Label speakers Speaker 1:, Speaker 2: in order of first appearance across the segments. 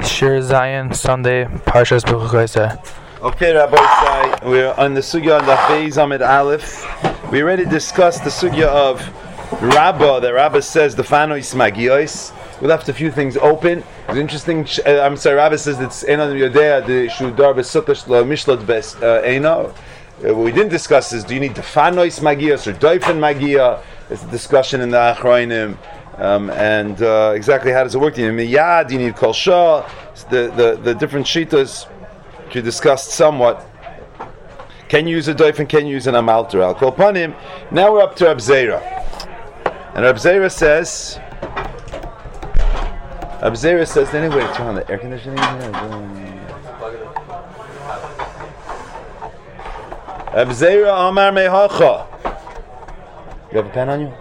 Speaker 1: Shir Zion, Sunday, Parshas B'chukoyzeh.
Speaker 2: Okay, Rabbi Isai, we're on the sugya on the Beis Amid Aleph. We already discussed the sugya of Rabbah, that Rabbah says the Fanois Magiois. We left a few things open. It's interesting. Rabbah says it's Einon Yodea the Shudar B'Sukkah Shlo Mishlot Bes Eino. What we didn't discuss is, do you need the Fanois Magios or Doifen Magia? It's a discussion in the Achroinim. And exactly how does it work? Do you need Miyad? Do you need Kol Shah? The different shitas which we discussed somewhat. Can you use a doif and can you use an amalter? I'll call upon him. Now we're up to Reb Zera. And Reb Zera says, anyway, turn on the air conditioning here. Reb Zera Amar Mehacha. You have a pen on you?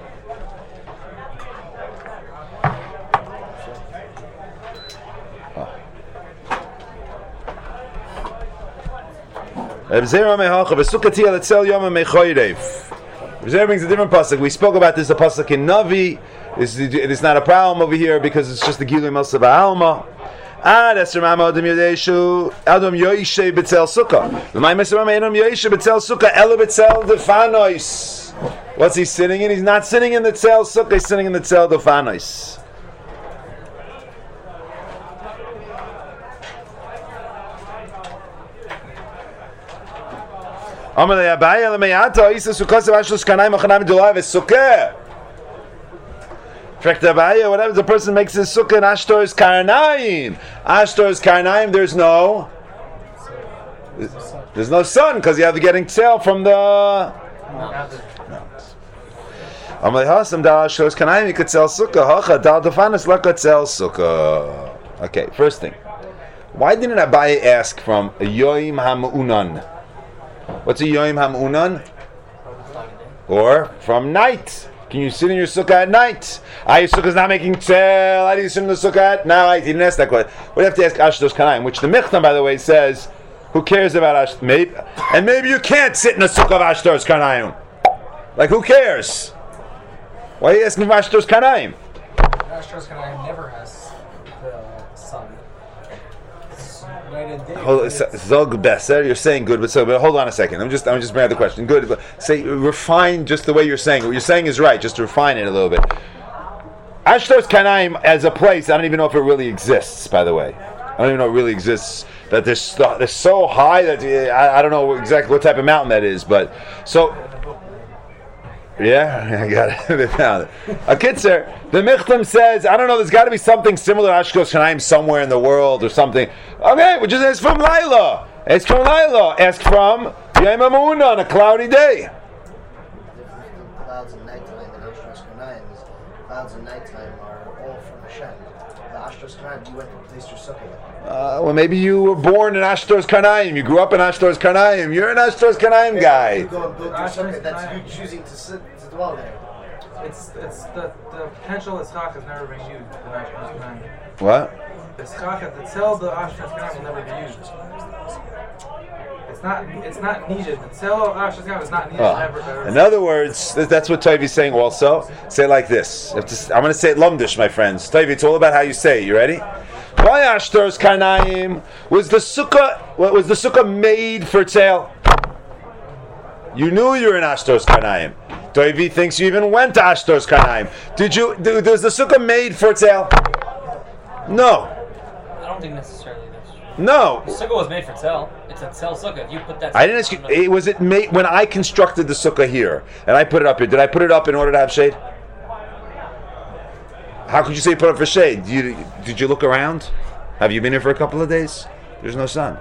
Speaker 2: Reb Zera mehacha v'sukkati al etzel yom mechoyrev. Reb Zera brings a different pasuk. We spoke about this, a pasuk in Navi. It's not a problem over here because it's just the Gilui Melsa Ba'alma. Esser Mama Adam Yodeshu Adam Yoishe B'tzel Sukkah. V'may Messer Mama Adam Yoishe B'tzel Sukkah Ela B'tzel Defanois. What's he sitting in? He's not sitting in the Tzel Sukkah. He's sitting in the Tzel Defanois. Whatever the person makes his sukkah in Ashtor's Karnaim. Ashtor's Karnaim, there's no sun because you have to getting tail from the Okay, first thing. Why didn't Abaye ask from Yoim Hamunan? What's a Yoim Hamunan? Or from night. Can you sit in your sukkah at night? Your sukkah is not making tzel. How do you sit in the sukkah at night? He didn't ask that question. We have to ask Ashtos Kanaim, which the Michtam, by the way, says, who cares about Ashtos? And maybe you can't sit in the sukkah of Ashtos Kanaim. Like, who cares? Why are you asking for Ashtos Kanaim?
Speaker 3: Ashtos Kanaim never has the sun.
Speaker 2: Zog Besser, you're saying good, but hold on a second. I'm just bringing out the question. Good, but say refine just the way you're saying it. What you're saying is right. Just to refine it a little bit. Ashtos Kanaim as a place, I don't even know if it really exists. By the way, I don't even know if it really exists. That they're so high that I don't know exactly what type of mountain that is. But so. Yeah, I got it. They found it. A kitzer, the Michtam says, I don't know, there's got to be something similar to Ashtos Kanaim somewhere in the world or something. Okay, we'll just ask from Laila. Ask from Laila. Ask from Yom HaMuna on a cloudy day.
Speaker 4: Clouds at nighttime and Ashtos Kanaim. Clouds at nighttime are all from Hashem. The Ashtos Kanaim, you went to place your sukkah.
Speaker 2: Well, maybe you were born in Ashtos Kanaim. You grew up in Ashtos Kanaim. You're an Ashtos Kanaim guy.
Speaker 4: You go and build your sukkah. That's you choosing to dwell there.
Speaker 3: It's the potential Ischach has never been used in Ashtos Kanaim.
Speaker 2: What?
Speaker 3: The Ischach at the Tzel the Ashtos Kanaim will never be used. It's not needed. The Tzel of Ashtos Kanaim is not needed ever.
Speaker 2: In other words, that's what Toivi's saying also. Say it like this. I'm going to say it Lumdish, my friends. Toivi, it's all about how you say it. You ready? Why Ashtor's Karnaim? Was the sukkah made for Tzel? You knew you were in Ashtor's Karnaim. Toivi thinks you even went to Ashtor's Karnaim. Was the sukkah made for Tzel? No.
Speaker 5: I don't think necessarily that's true.
Speaker 2: No.
Speaker 5: The sukkah was made for Tzel. It's a Tzel sukkah. If you put that.
Speaker 2: I didn't ask you. Was it made when I constructed the sukkah here and I put it up here? Did I put it up in order to have shade? How could you say put up for shade? Did you look around? Have you been here for a couple of days? There's no sun.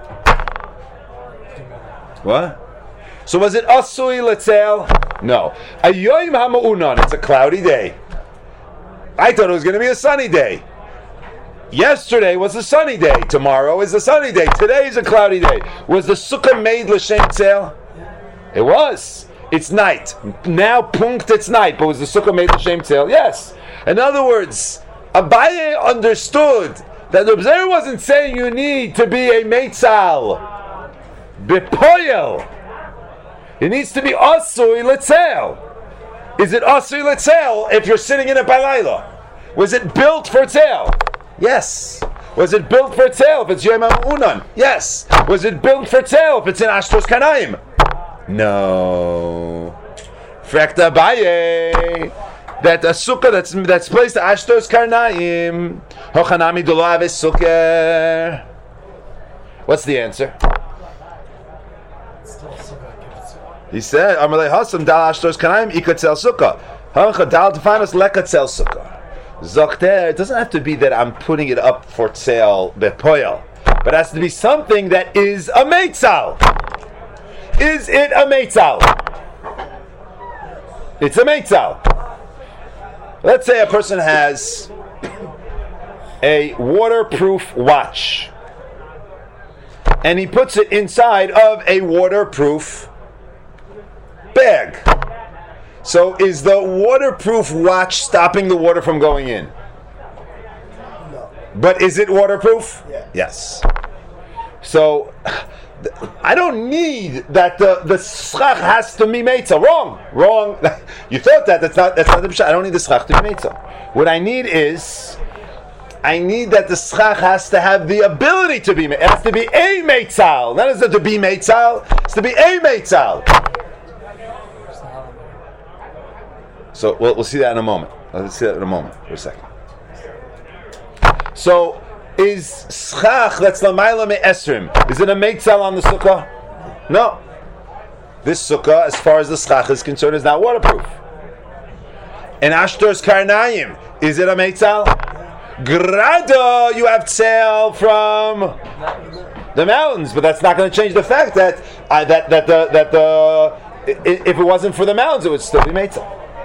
Speaker 2: What? So was it asui letzel? No. A yoim hamaunan. It's a cloudy day. I thought it was going to be a sunny day. Yesterday was a sunny day. Tomorrow is a sunny day. Today is a cloudy day. Was the sukkah made l'shem tzel? It was. It's night. Now punkt it's night. But was the sukkah made l'shem tzel? Yes. In other words, Abaye understood that the Reb Zera wasn't saying you need to be a meitzal, bepoyel. It needs to be asui letzel. Is it asui letzel if you're sitting in it by Laila? Was it built for tzel? Yes. Was it built for sale if it's Yom Unan? Yes. Was it built for sale if it's in Ashtos Kanayim? No. Frekta Abaye. That a sukkah that's placed to Ashtos Karnaim. Hochanami Dolav is sukkah. What's the answer? He said, Amalei Hasam Dal Ashtos Karnaim Ikatzel Sukkah. Hancha Dal Tefanos Lekatzel Sukkah. Zokter, it doesn't have to be that I'm putting it up for sale bepoyel, but it has to be something that is a meitzal. Is it a meitzal? It's a meitzal. Let's say a person has a waterproof watch and he puts it inside of a waterproof bag. So is the waterproof watch stopping the water from going in?
Speaker 4: No.
Speaker 2: But is it waterproof?
Speaker 4: Yeah.
Speaker 2: Yes. So I don't need that the schach has to be meitza. Wrong. You thought that's not the pshat. I don't need the schach to be meitza. What I need that the schach has to have the ability to be meitza. It has to be a meitzal. Not as to be meitzal. It's to be a meitzal. So we'll see that in a moment. Let's see that in a moment for a second. So is schach that's lamayla me esrim? Is it a meitzal on the sukkah? No. This sukkah, as far as the schach is concerned, is not waterproof. And Ashtos Karnayim, is it a meitzal? Grado, you have tzel from the mountains, but that's not going to change the fact that if it wasn't for the mountains, it would still be meitzal.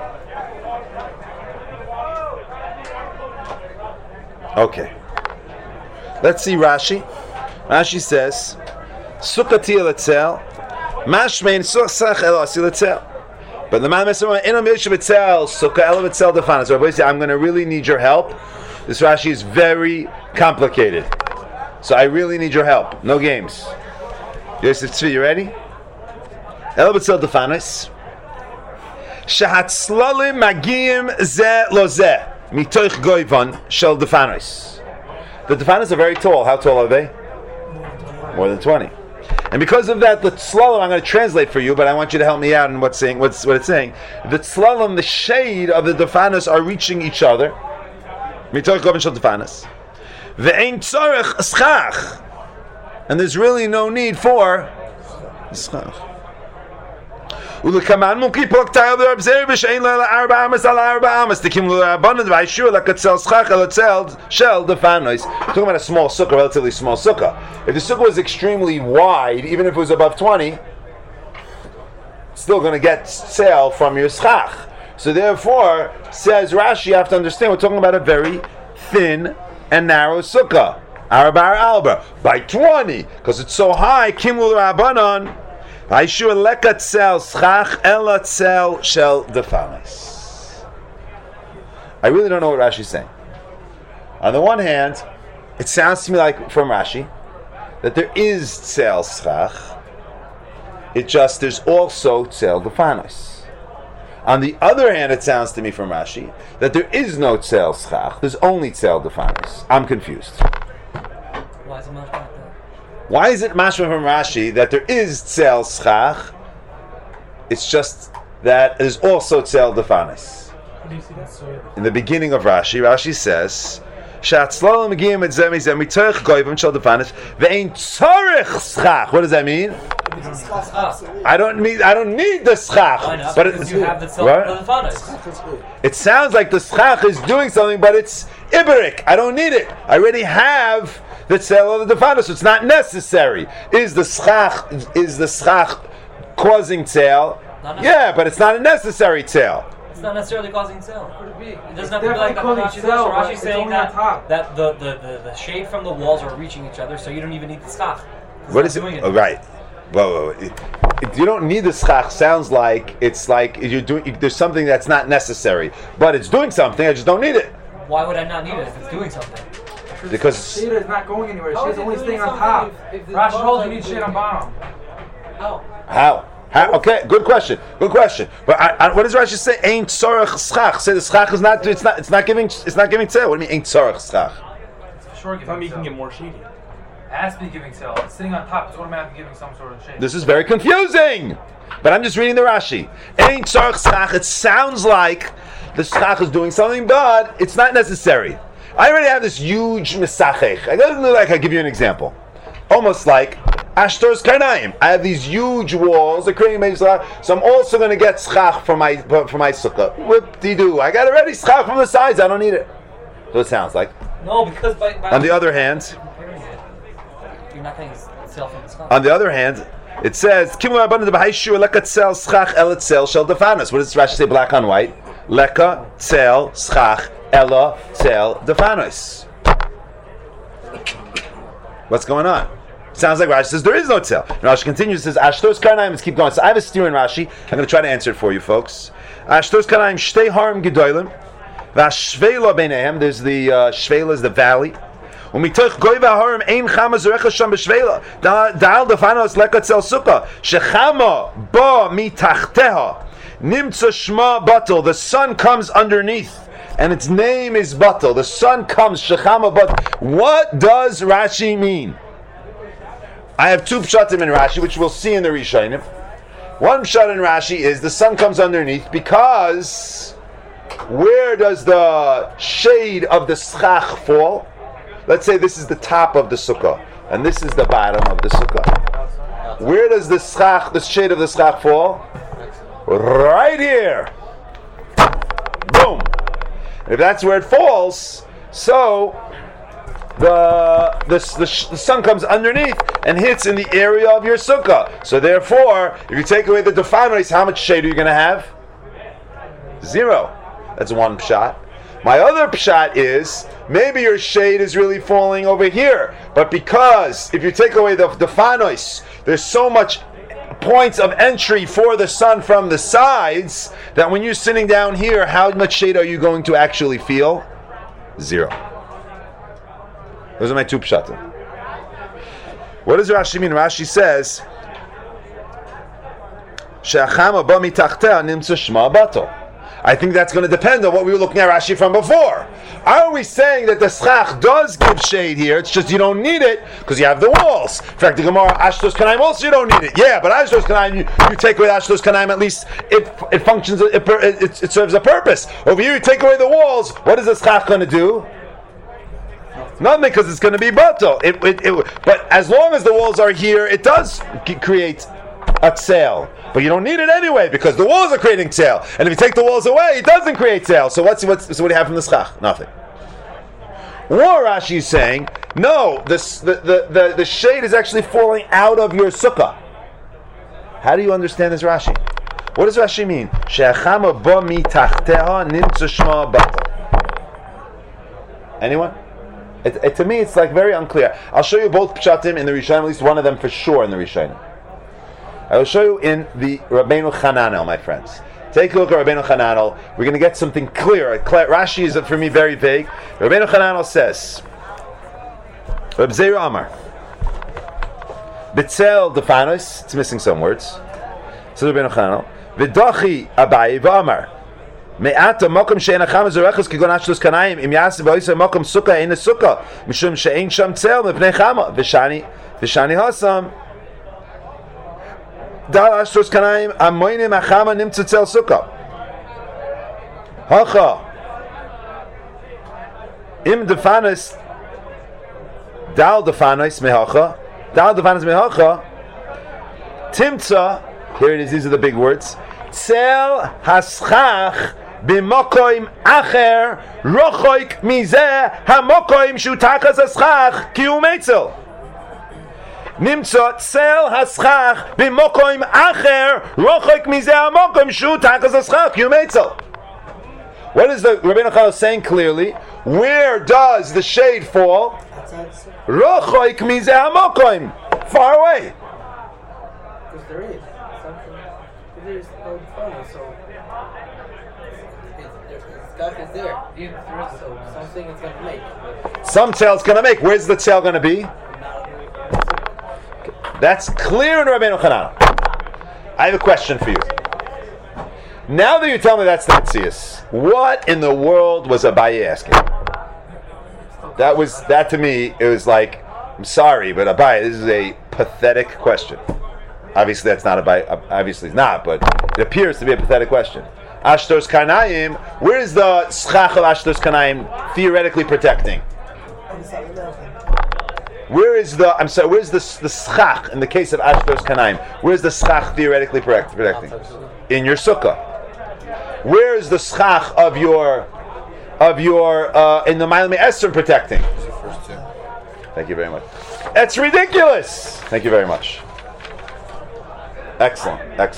Speaker 2: Okay. Let's see Rashi. Rashi says, Sukkati eletzel, mashmein sukkach elasi letzel. But the man mesama inam yishu betzel, sukkah eletzel defana. So I'm going to really need your help. This Rashi is very complicated. So I really need your help. No games. Yosef Tzvi, you ready? Eletzel defanis. Shahatzlalim magiyim ze lo ze. Mitoich goyvan shel defanis. The defanis are very tall. How tall are they? More than 20. And because of that, the tzlalim I'm going to translate for you, but I want you to help me out in what it's saying. The tzlalim, the shade of the defanis are reaching each other. Mitoich goyvan shel defanis. Ve'ein tzorech schach. And there's really no need for schach. Ulekaman munki poktayel the observe shein la arba amas ala arba amas tikim la abundant vaishur la katzel schach elatzel shel defanos. Talking about a small sukkah, relatively small sukkah. If the sukkah was extremely wide, even if it was above 20, it's still going to get sale from your schach. So therefore, says Rashi, you have to understand we're talking about a very thin and narrow sukkah. Arba alba by 20, because it's so high. Kimul Rabbanon. I really don't know what Rashi is saying. On the one hand, it sounds to me like from Rashi that there is tzel schach. There's also tzel defanos. On the other hand, it sounds to me from Rashi that there is no tzel schach. There's only tzel defanos. I'm confused.
Speaker 5: Why is it much like that?
Speaker 2: Why is it mashma from Rashi that there is tzel schach? It's just that there's also tzel defanis. In the beginning of Rashi, Rashi says, what does that mean? I don't need the schach. But
Speaker 5: you have the defanis.
Speaker 2: It sounds like the schach is doing something, but it's iberic. I don't need it. I already have the tzel of the defanos, so it's not necessary. Is the schach causing tzel? Yeah, but it's not a necessary tzel.
Speaker 5: It's not necessarily causing tzel.
Speaker 3: Could it be?
Speaker 5: It doesn't have to be like that. Rashi's saying that the shade from the walls are reaching each other, so you don't even need the schach.
Speaker 2: What is it? Oh, right. Well, you don't need the schach. Sounds like it's like you're doing. There's something that's not necessary, but it's doing something. I just don't need it.
Speaker 5: Why would I not need it if it's doing something?
Speaker 2: Because
Speaker 3: shade is not going anywhere. Shade's only staying on top. Rashi told you need shade on bottom.
Speaker 2: How? Okay, good question. But what does Rashi say? Ain't tzorech schach. Say the schach is not. It's not giving tzel. What do you mean ain't tzorech schach?
Speaker 3: sure giving
Speaker 6: making
Speaker 3: tail.
Speaker 6: it more shady.
Speaker 3: It has to be giving tail. It's sitting on top. It's automatically giving some sort of shade.
Speaker 2: This is very confusing. But I'm just reading the Rashi. Ein tzarich schach. It sounds like the schach is doing something, but it's not necessary. I already have this huge misachech. I gotta like I give you an example. Almost like Ashtor's Karnaim. I have these huge walls. They're creating maybe schach, so I'm also going to get schach for my sukkah. Whoop-de-doo. I got already schach from the sides. I don't need it. So it sounds like.
Speaker 5: No, because by
Speaker 2: on the other hand,
Speaker 5: you're not getting sale from the schach.
Speaker 2: on the other hand, it says, Kimu abundant b'haishu leka tzel schach el tzel shel defanos. What does Rashi say black on white? Leka tzel schach ela tzel defanos. What's going on? Sounds like Rashi says there is no tzel. Rashi continues, says Ashtor's Karnaim. Let's keep going. So I have a steer in Rashi. I'm going to try to answer it for you folks. Ashtor's Karnaim shtei harim gedolim v'ashveila beinehem. There's the shveila is the valley. Umitoch goy v'harim ein chama zorecha sham b'shveila. Da'al defanos leka tzel sukkah shechama ba mitachteha nimtza shma batel. The sun comes underneath. And its name is Batel. The sun comes, Shechama Batel. What does Rashi mean? I have two pshatim in Rashi, which we'll see in the Rishonim. One pshat in Rashi is the sun comes underneath because where does the shade of the schach fall? Let's say this is the top of the sukkah, and this is the bottom of the sukkah. Where does the schach, the shade of the schach fall? Right here. Boom. If that's where it falls, so the sun comes underneath and hits in the area of your sukkah. So therefore, if you take away the defanos, how much shade are you going to have? 0. That's one pshat. My other pshat is maybe your shade is really falling over here, but because if you take away the defanos, there's so much points of entry for the sun from the sides that when you're sitting down here, how much shade are you going to actually feel? 0. Those are my two pshatim. What does Rashi mean? Rashi says, She'achama ba mitachtea nimtza shma batel. I think that's going to depend on what we were looking at Rashi from before. Are we saying that the schach does give shade here? It's just you don't need it because you have the walls. In fact, the Gemara, Ashtos Kanaim also you don't need it. Yeah, but Ashtos Kanaim, you take away Ashtos Kanaim, at least it functions, it serves a purpose. Over here, you take away the walls. What is the schach going to do? Nothing, because it's going to be batel. But as long as the walls are here, it does create a tzel. But you don't need it anyway because the walls are creating tzel. And if you take the walls away, it doesn't create tzel. So what do you have from the schach? Nothing. Or Rashi is saying, no, the shade is actually falling out of your sukkah. How do you understand this Rashi? What does Rashi mean? She'achama ba mitachteha nimtza shma batel. Anyone? To me, it's like very unclear. I'll show you both pshatim in the Rishonim, at least one of them for sure in the Rishonim. I will show you in the Rabbeinu Chananel, my friends. Take a look at Rabbeinu Chananel. We're going to get something clear. Rashi is, for me, very vague. Rabbeinu Chananel says, Reb Zeir Amar, B'tzel defanos, it's missing some words. So Rabbeinu Chananel, V'dachi Abayi v'Amar, Me'ata mokum she'en acham zorechus kigon ashtos kanayim, im yaseh b'oiseh mokum sukkah ein sukkah, mishum she'en sham tzel mepnei chama, v'shani hasam, Dal Ashtos Kanaim Amoinim Achama Nimtza Tzel Sukkah. Hacha Im Defanis Dal Defanis Mehacha Timtza. Here it is. These are the big words. Tzel Haschach B'Mokoim Acher Rochoik Mizeh HaMokoim Shutachas Haschach Ki Umetzel. Nimtza tzel haschach b'mokoim acher rochok mizeh hamokoim shu tachas haschach yumetzel. What is the Rabbeinu Chananel saying clearly? Where does the shade fall? Rochok mizeh hamokoim, far away.
Speaker 4: Because there is something. There's no fun, so it's there. So something it's going to make.
Speaker 2: Some tzel's going to make. Where's the tzel going to be? That's clear in Rabbeinu Chananel. I have a question for you. Now that you tell me that's the Metzius, what in the world was Abaye asking? That to me, it was like, I'm sorry, but Abai, this is a pathetic question. Obviously, that's not Abai. Obviously, it's not, but it appears to be a pathetic question. Ashtos Kanayim, where is the schach of Ashtos Kanayim theoretically protecting? Where's the schach in the case of Ashtos Kanayim? Where's the schach theoretically protecting? In your sukkah. Where is the schach of your in the Ma'alei Esrim protecting? Thank you very much. That's ridiculous. Thank you very much. Excellent.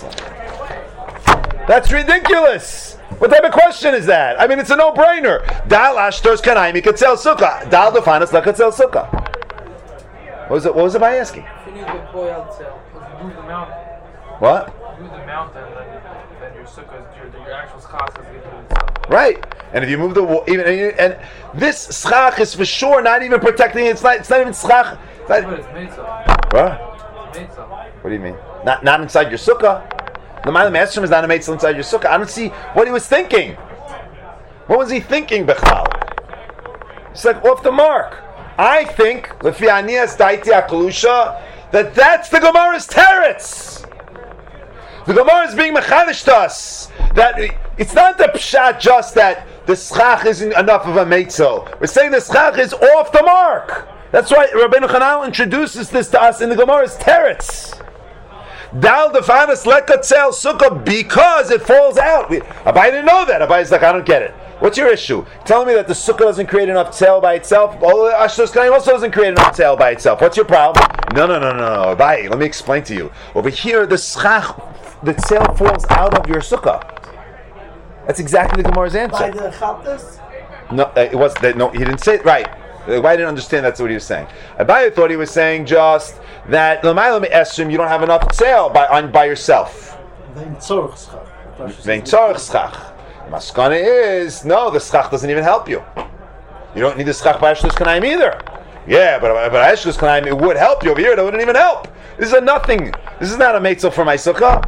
Speaker 2: That's ridiculous. What type of question is that? I mean, it's a no-brainer. Dal ashtos kanayim yikatzel sukkah. Dal defanas lekatzel sukkah. What was it by asking?
Speaker 3: If you need to pull out the move the mountain.
Speaker 2: What?
Speaker 3: Move the mountain, then your sukkah, your actual schach is going to do itself.
Speaker 2: Right. And if you move the wall, and this schach is for sure not even protecting. It's not even schach.
Speaker 3: But it's mitzvah.
Speaker 2: What?
Speaker 3: It's mitzvah.
Speaker 2: What do you mean? Not inside your sukkah. The Ma'alei Esrim is not a mitzvah inside your sukkah. I don't see what he was thinking. What was he thinking, Bechal? It's like off the mark. I think lefi anias daiti akalusha that that's the Gemara's teretz. The Gemara is being mechadish to us that it's not the pshat just that the schach isn't enough of a meitzel. We're saying the schach is off the mark. That's why Rabbeinu Chananel introduces this to us in the Gemara's teretz. Dal defanas lekatzel sukkah because it falls out. Abai didn't know that. Abai's like, I don't get it. What's your issue? Telling me that the sukkah doesn't create enough tzel by itself? All the Ashtos Kanayim also doesn't create enough tzel by itself. What's your problem? No. Abai, let me explain to you. Over here, the schach, the tzel falls out of your sukkah. That's exactly the Gemara's answer.
Speaker 4: By the chaltas?
Speaker 2: No, it was no. He didn't say it right. I didn't understand that's what he was saying. Abai thought he was saying just that l'mayla me'esrim you don't have enough tzel by yourself.
Speaker 4: Vein tzorch
Speaker 2: schach. Maskana is no, the schach doesn't even help you. You don't need the schach by Ashtos Kanayim either. Yeah, but Ashtos Kanayim it would help you. Over here, that wouldn't even help. This is a nothing. This is not a meitzel for my sukkah.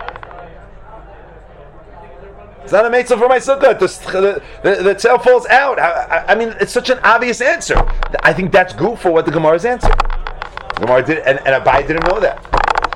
Speaker 2: It's not a meitzel for my sukkah. The tzel falls out. I mean, it's such an obvious answer. I think that's good for what the Gemara's answer. The Gemara did, and Abai didn't know that.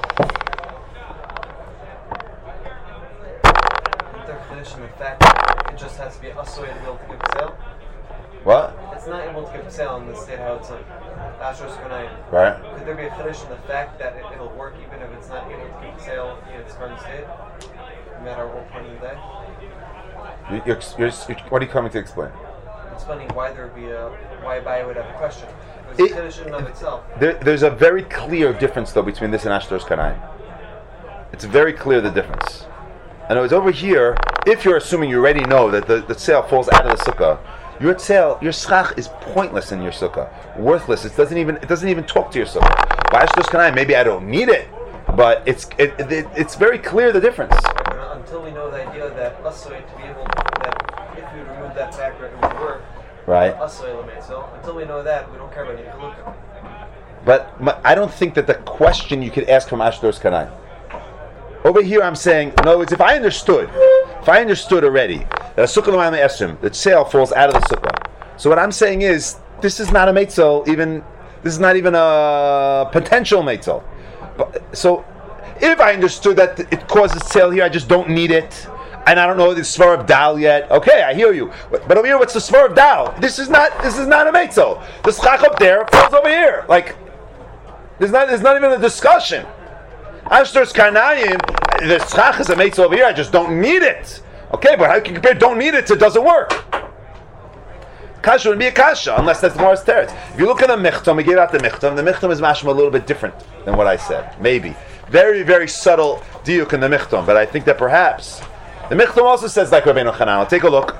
Speaker 6: The fact that it just has to be us way to be able to give tzel.
Speaker 2: What?
Speaker 6: It's not able to give tzel in the state how it's like Ashtos Kanayim.
Speaker 2: Right.
Speaker 6: Could there be a chiddush in the fact that it'll work even if it's not able to give tzel in its current state, no matter what point of the day?
Speaker 2: What are you coming to explain?
Speaker 6: Explaining why there would be why Abai would have a question. It's a chiddush in and of itself.
Speaker 2: There's a very clear difference though between this and Ashtos Kanayim. It's very clear the difference. And it was over here, if you're assuming you already know that the tzel falls out of the sukkah, your tzel, your schach is pointless in your sukkah. Worthless. It doesn't even talk to your sukkah. By Ashtos Kanayim, maybe I don't need it, but it's very clear the difference.
Speaker 6: Until we know the idea that Asoy to be able that if we remove that factor it would work.
Speaker 2: Right.
Speaker 6: Asoy limit. So until we know that, we don't care about the Chalukah.
Speaker 2: But I don't think that the question you could ask from Ashtos Kanayim. Over here, I'm saying, in other words, if I understood already that a sukkah l'mayla esrim, the tzel falls out of the sukkah. So what I'm saying is, this is not a meitzel, this is not even a potential meitzel. So, if I understood that it causes tzel here, I just don't need it, and I don't know the svar of dal yet. Okay, I hear you. But over here, what's the svar of dal? This is not a meitzel. The schach up there falls over here. Like, there's not even a discussion. Ashtos Kanayim, the schach is a meitzel over here. I just don't need it. Okay, but how can you compare don't need it to doesn't work? Kasha wouldn't be a kasha unless that's the Gemara's teretz. If you look at the michtam, we gave out the michtam is mashma a little bit different than what I said. Maybe very very subtle diuk in the michtam, but I think that perhaps the michtam also says like Rabbeinu Chananel. Take a look.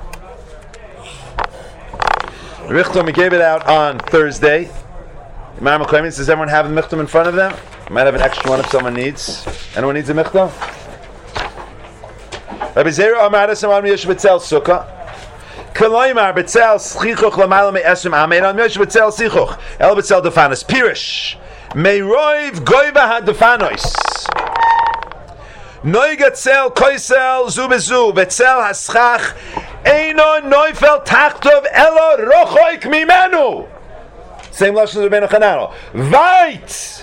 Speaker 2: The michtam we gave it out on Thursday. Imam Akhlaimin says everyone have the michtam in front of them. I might have an extra one if someone needs. Anyone needs a michtam? Rabbi Zera Amar Samar Miyesh Betzel Sukkah. Kalaymar Betzel Schichuch Lamal Me'esrim Amein on Miyesh Betzel Schichuch El Betzel Defanos Pirish Meiroiv Goiva HaDefanois Noiga Tzel Koisel Zu Bezu Betzel Haschach Eino noifel tachtov elo rochoik mimenu. Same lashon as Rabbeinu Chananel. Vait.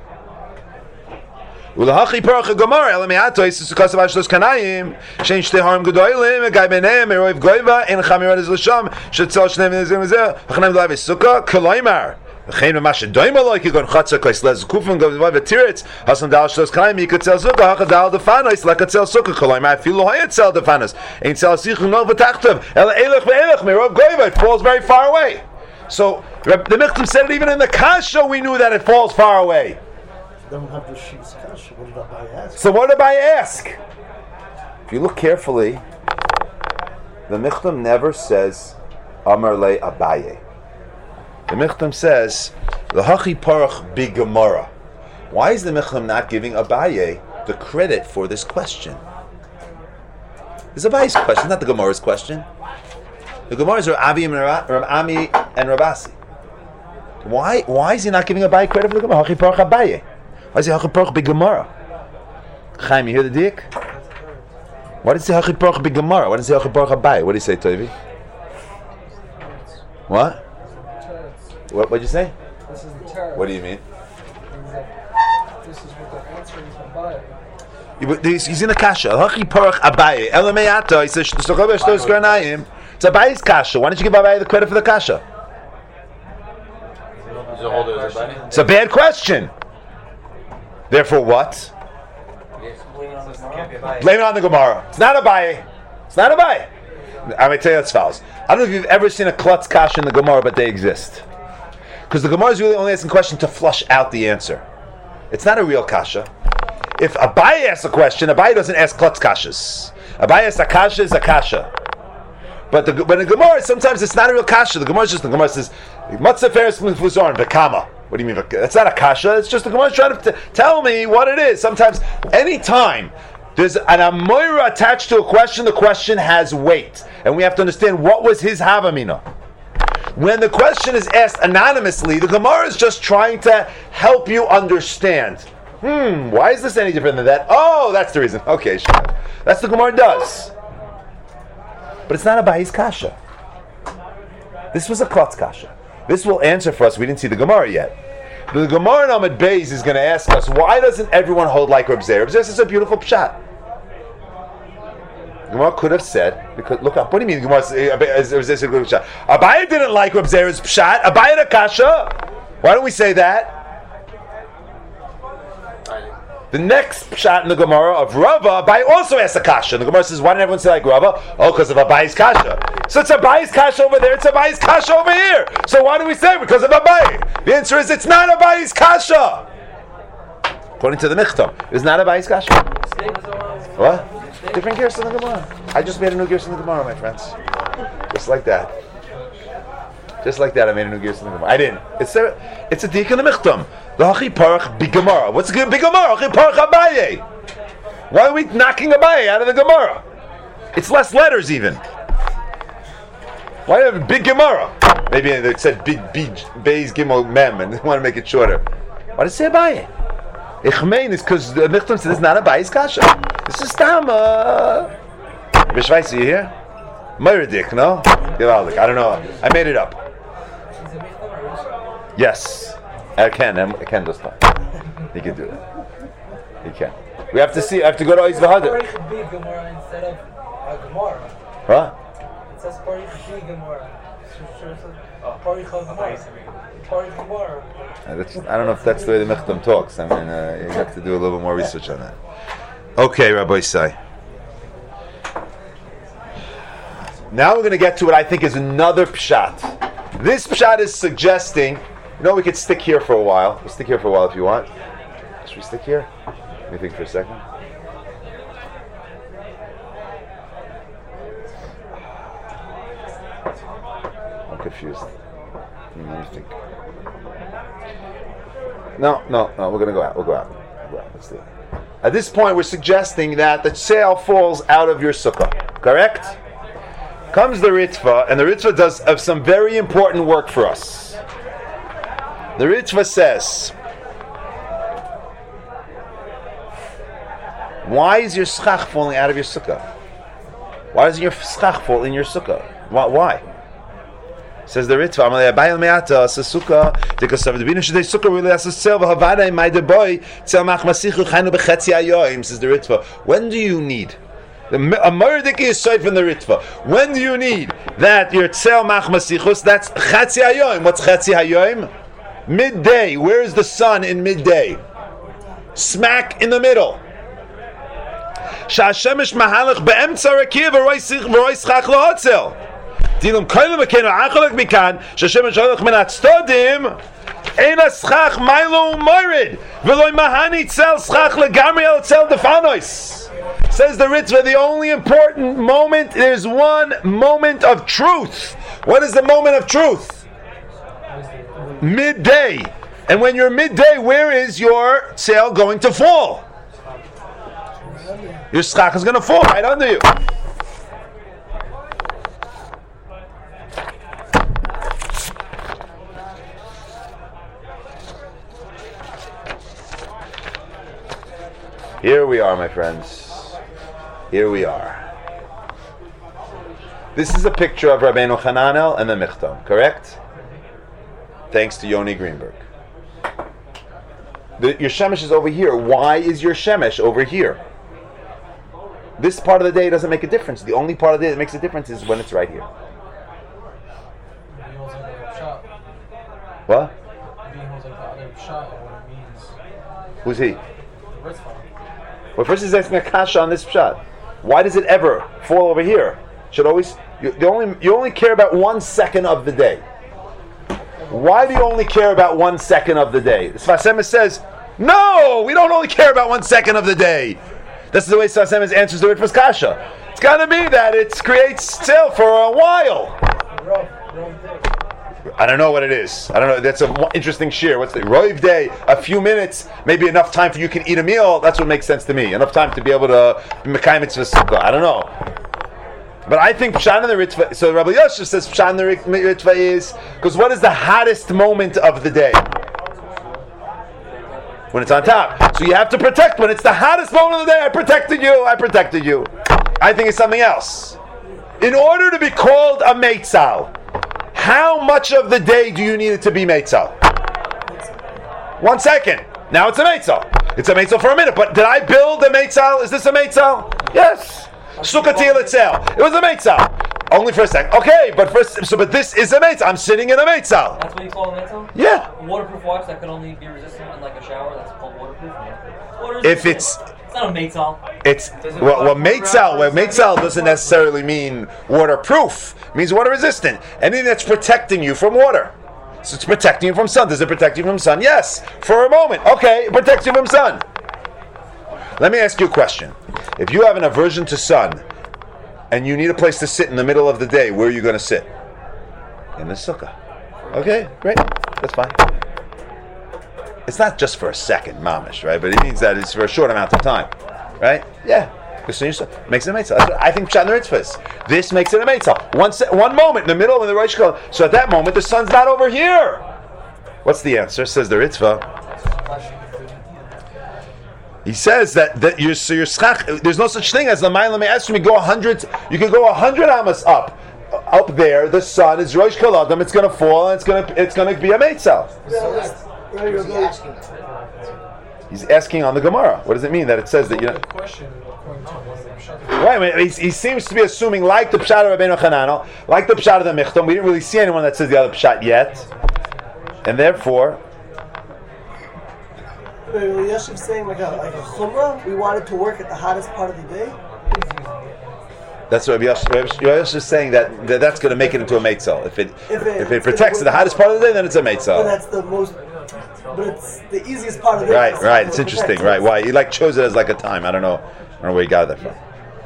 Speaker 2: Ulahachi parach Gemara elamiato is sukasav ashlos kanayim shein shtei harim gedolim gay benem eroiv goyva en chamirad is l'sham shetzal shneim nizim zeh v'chanayim l'ayv sukkah kolaymar v'chein v'mash doim aloy kigon chatzah kois lez kufim goyva v'tiritz hasam dal shlos kanayim yikatzel sukkah hachad dal defanos lekatzel sukkah kolaymar afilu hayatzel defanos ein tzel sichum no v'tachtov el elech ve'elech meroiv goyva. It falls very far away. So the Michtam said it even in the Kasha we knew that it falls far away.
Speaker 4: Then we'll have the sheep's kasha. What did Abaye ask?
Speaker 2: So what did Abaye ask? If you look carefully, the Michtam never says Amar le Abaye. The Michtam says L'hachi parach bigamara. Why is the Michtam not giving Abaye the credit for this question? It's Abaye's question, not the Gemara's question. The Gemara is Rav Ami and Rabasi. Why is he not giving Abaye credit for the Gemara? Hachi parach Abaye. Why is he Hachi parach bigamara? Chaim, you hear the dik? Why did he say Hachi parach bigamara? Why did he say Hachi parach Abaye? What did he say, Tovi? What? What did you say?
Speaker 3: This is the terror.
Speaker 2: What do you mean?
Speaker 3: This is what they're answering from Abaye.
Speaker 2: He's in the kasha. Hachi parach Abaye. Elameyato. He says Shtochav Shtos Granayim. It's Abaye's kasha. Why don't you give Abaye the credit for the kasha? It's a bad question. Therefore, what? Blame it on the Gemara. It's not Abaye. It's not Abaye. I'm going to tell you that's false. I don't know if you've ever seen a klutz kasha in the Gemara, but they exist. Because the Gemara is really only asking a question to flush out the answer. It's not a real kasha. If Abaye asks a question, Abaye doesn't ask klutz kashas. Abaye asks a kasha is a kasha. But the Gemara, sometimes it's not a real kasha. The Gemara says, Matzah feres mufuzorn bekama. What do you mean? That's not a kasha. It's just the Gemara trying to tell me what it is. Sometimes, anytime there's an amoira attached to a question, the question has weight. And we have to understand what was his havamina. When the question is asked anonymously, the Gemara is just trying to help you understand. Why is this any different than that? Oh, that's the reason. Okay, sure. That's what the Gemara does. But it's not Abaye's kasha. This was a klutz kasha. This will answer for us. We didn't see the Gemara yet. The Gemara in Amud Beis is going to ask us, why doesn't everyone hold like Reb Zera? Reb Zera is a beautiful pshat. The Gemara could have said, because look up. What do you mean? The Gemara is a good pshat. Abaye didn't like Reb Zera's pshat. Abaye had a kasha. Why don't we say that? The next pshat in the Gemara of Rava, Abaye also asks a kasha. And the Gemara says, why didn't everyone say like Rava? Oh, because of Abaye's kasha. So it's Abaye's kasha over there, it's Abaye's kasha over here. So why do we say because of Abaye? The answer is it's not Abaye's kasha. According to the Michtam, it's not Abaye's kasha. What? Different gears in the Gemara. I just made a new gears in the Gemara, my friends. Just like that. Just like that, I made a new gears in the Gemara. I didn't. It's a dik in the Michtam. The Hachi parach bigamara. What's the bigamara? Hachi parach Abaye. Why are we knocking Abaye out of the Gemara? It's less letters even. Why do you have a big Gemara? Maybe it said big Beis Gimel Mem and they want to make it shorter. Why does it say Abaye? Ichmein is because the Michtam says it's not Abaye's kasha. This is Tama. Bishvais, you here? Meridik, no? I don't know. I made it up. Yes. I can just talk. He can do that. He can. We have to see. I have to go to Oiz V'Hadar.
Speaker 3: Instead of Gemara.
Speaker 2: What?
Speaker 3: It says Parich B Gemara.
Speaker 2: I don't know if that's the way the Michtam talks. I mean, you have to do a little bit more research on that. Okay, Rabbi Isai. Now we're going to get to what I think is another pshat. This pshat is suggesting, we could stick here for a while. We'll stick here for a while if you want. Should we stick here? Let me think for a second. I'm confused. Let me think. No, we're going to go out. We'll go out. Let's do it. At this point, we're suggesting that the sail falls out of your sukkah. Correct? Comes the Ritva, and the Ritva does some very important work for us. The Ritva says, why is your schach falling out of your sukkah? Why doesn't your schach fall in your sukkah? Why? Says the Ritva, Amalei Abayel Me'ata, Sukkah, Dikasav, the Bina Shadei Sukkah, really has a sel, Vahavadai, my boy, Tzel Mach Masichu, Chanu Bechetzi Ayoim, says the Ritva. When do you need? A Mordeki is straight from the Ritva. When do you need that your Tzel Mach Masichus? That's Chetzi Ayoim. What's Chetzi Ayoim? Midday. Where is the sun in midday? Smack in the middle. Sha'ashemesh Mahalach Be'emtza Rakiv, V'roi Schach Lo'otzel. Dilum koilem akenu acholek mikan sheshem sholach min atstodim ein aschach mailo umorid v'loy mahani tzel schach legamri el tzel defanois. Says the Ritva, the only important moment, there's one moment of truth. What is the moment of truth? Midday. And when you're midday, where is your tzel going to fall? Your schach is going to fall right under you. Here we are, my friends. Here we are. This is a picture of Rabbeinu Hananel and the Michtam, correct? Thanks to Yoni Greenberg. Your Shemesh is over here. Why is your Shemesh over here? This part of the day doesn't make a difference. The only part of the day that makes a difference is when it's right here. What? Who's he? Well, first he's asking a kasha on this pshat. Why does it ever fall over here? Should always you only care about 1 second of the day. Why do you only care about 1 second of the day? The Sfas Emes says, no, we don't only care about 1 second of the day. That's the way Sfas Emes answers the Ritva's kasha. It's got to be that it creates still for a while. I don't know what it is. I don't know. That's an interesting shir. What's the Roiv day? A few minutes, maybe enough time for you can eat a meal. That's what makes sense to me. Enough time to be able to Mekayim Mitzvah Sukkah. I don't know. But I think Pshan and the Ritva. So Rabbi Yosef says Pshan and the Ritva is because what is the hottest moment of the day? When it's on top. So you have to protect when it's the hottest moment of the day. I protected you. I protected you. I think it's something else. In order to be called a Meitzal, how much of the day do you need it to be Meitzal? 1 second. Now it's a Meitzal. It's a Meitzal for a minute. But did I build a Meitzal? Is this a Meitzal? Yes. Sukkah Tziel. It was a Meitzal. Only for a second. Okay, but this is a Meitzal. I'm sitting in a Meitzal.
Speaker 5: That's what you call a Meitzal?
Speaker 2: Yeah.
Speaker 5: A waterproof watch that can only be resistant in like a shower. That's called waterproof.
Speaker 2: If it's
Speaker 5: not a Meitzal.
Speaker 2: It's Meitzal doesn't necessarily mean waterproof. It means water resistant. Anything that's protecting you from water. So it's protecting you from sun. Does it protect you from sun? Yes. For a moment. Okay, it protects you from sun. Let me ask you a question. If you have an aversion to sun and you need a place to sit in the middle of the day, where are you going to sit? In the sukkah. Okay, great. That's fine. It's not just for a second, mamish, right? But it means that it's for a short amount of time, right? Yeah. Makes it a Meitzal. I think Pshat and the Ritva is. This makes it a Meitzal. One moment in the middle of the Rosh Hashanah. So at that moment, the sun's not over here. What's the answer? Says the Ritva. He says that your schach. There's no such thing as the Ma'ila Me'esrim. You go 100. You can go 100 amas up there. The sun is Rosh Hashanah. It's going to fall, and it's going to be a Meitzal. He's asking on the Gemara. What does it mean that it says that you know? Right, I mean, he seems to be assuming like the Pshat of Rabbeinu Hananel, like the Pshat of the Michtam. We didn't really see anyone that says the other Pshat yet, and therefore.
Speaker 7: Yosef saying like a chumrah. We wanted to work at the hottest part of the day.
Speaker 2: That's what Yosef is saying that's going to make it into a Meitzal. If it protects the hottest part of the day, then it's a Meitzal.
Speaker 7: And that's the most. But it's the easiest part of the day.
Speaker 2: Right. It's interesting. Right. Why he chose it as like a time? I don't know where he got that from.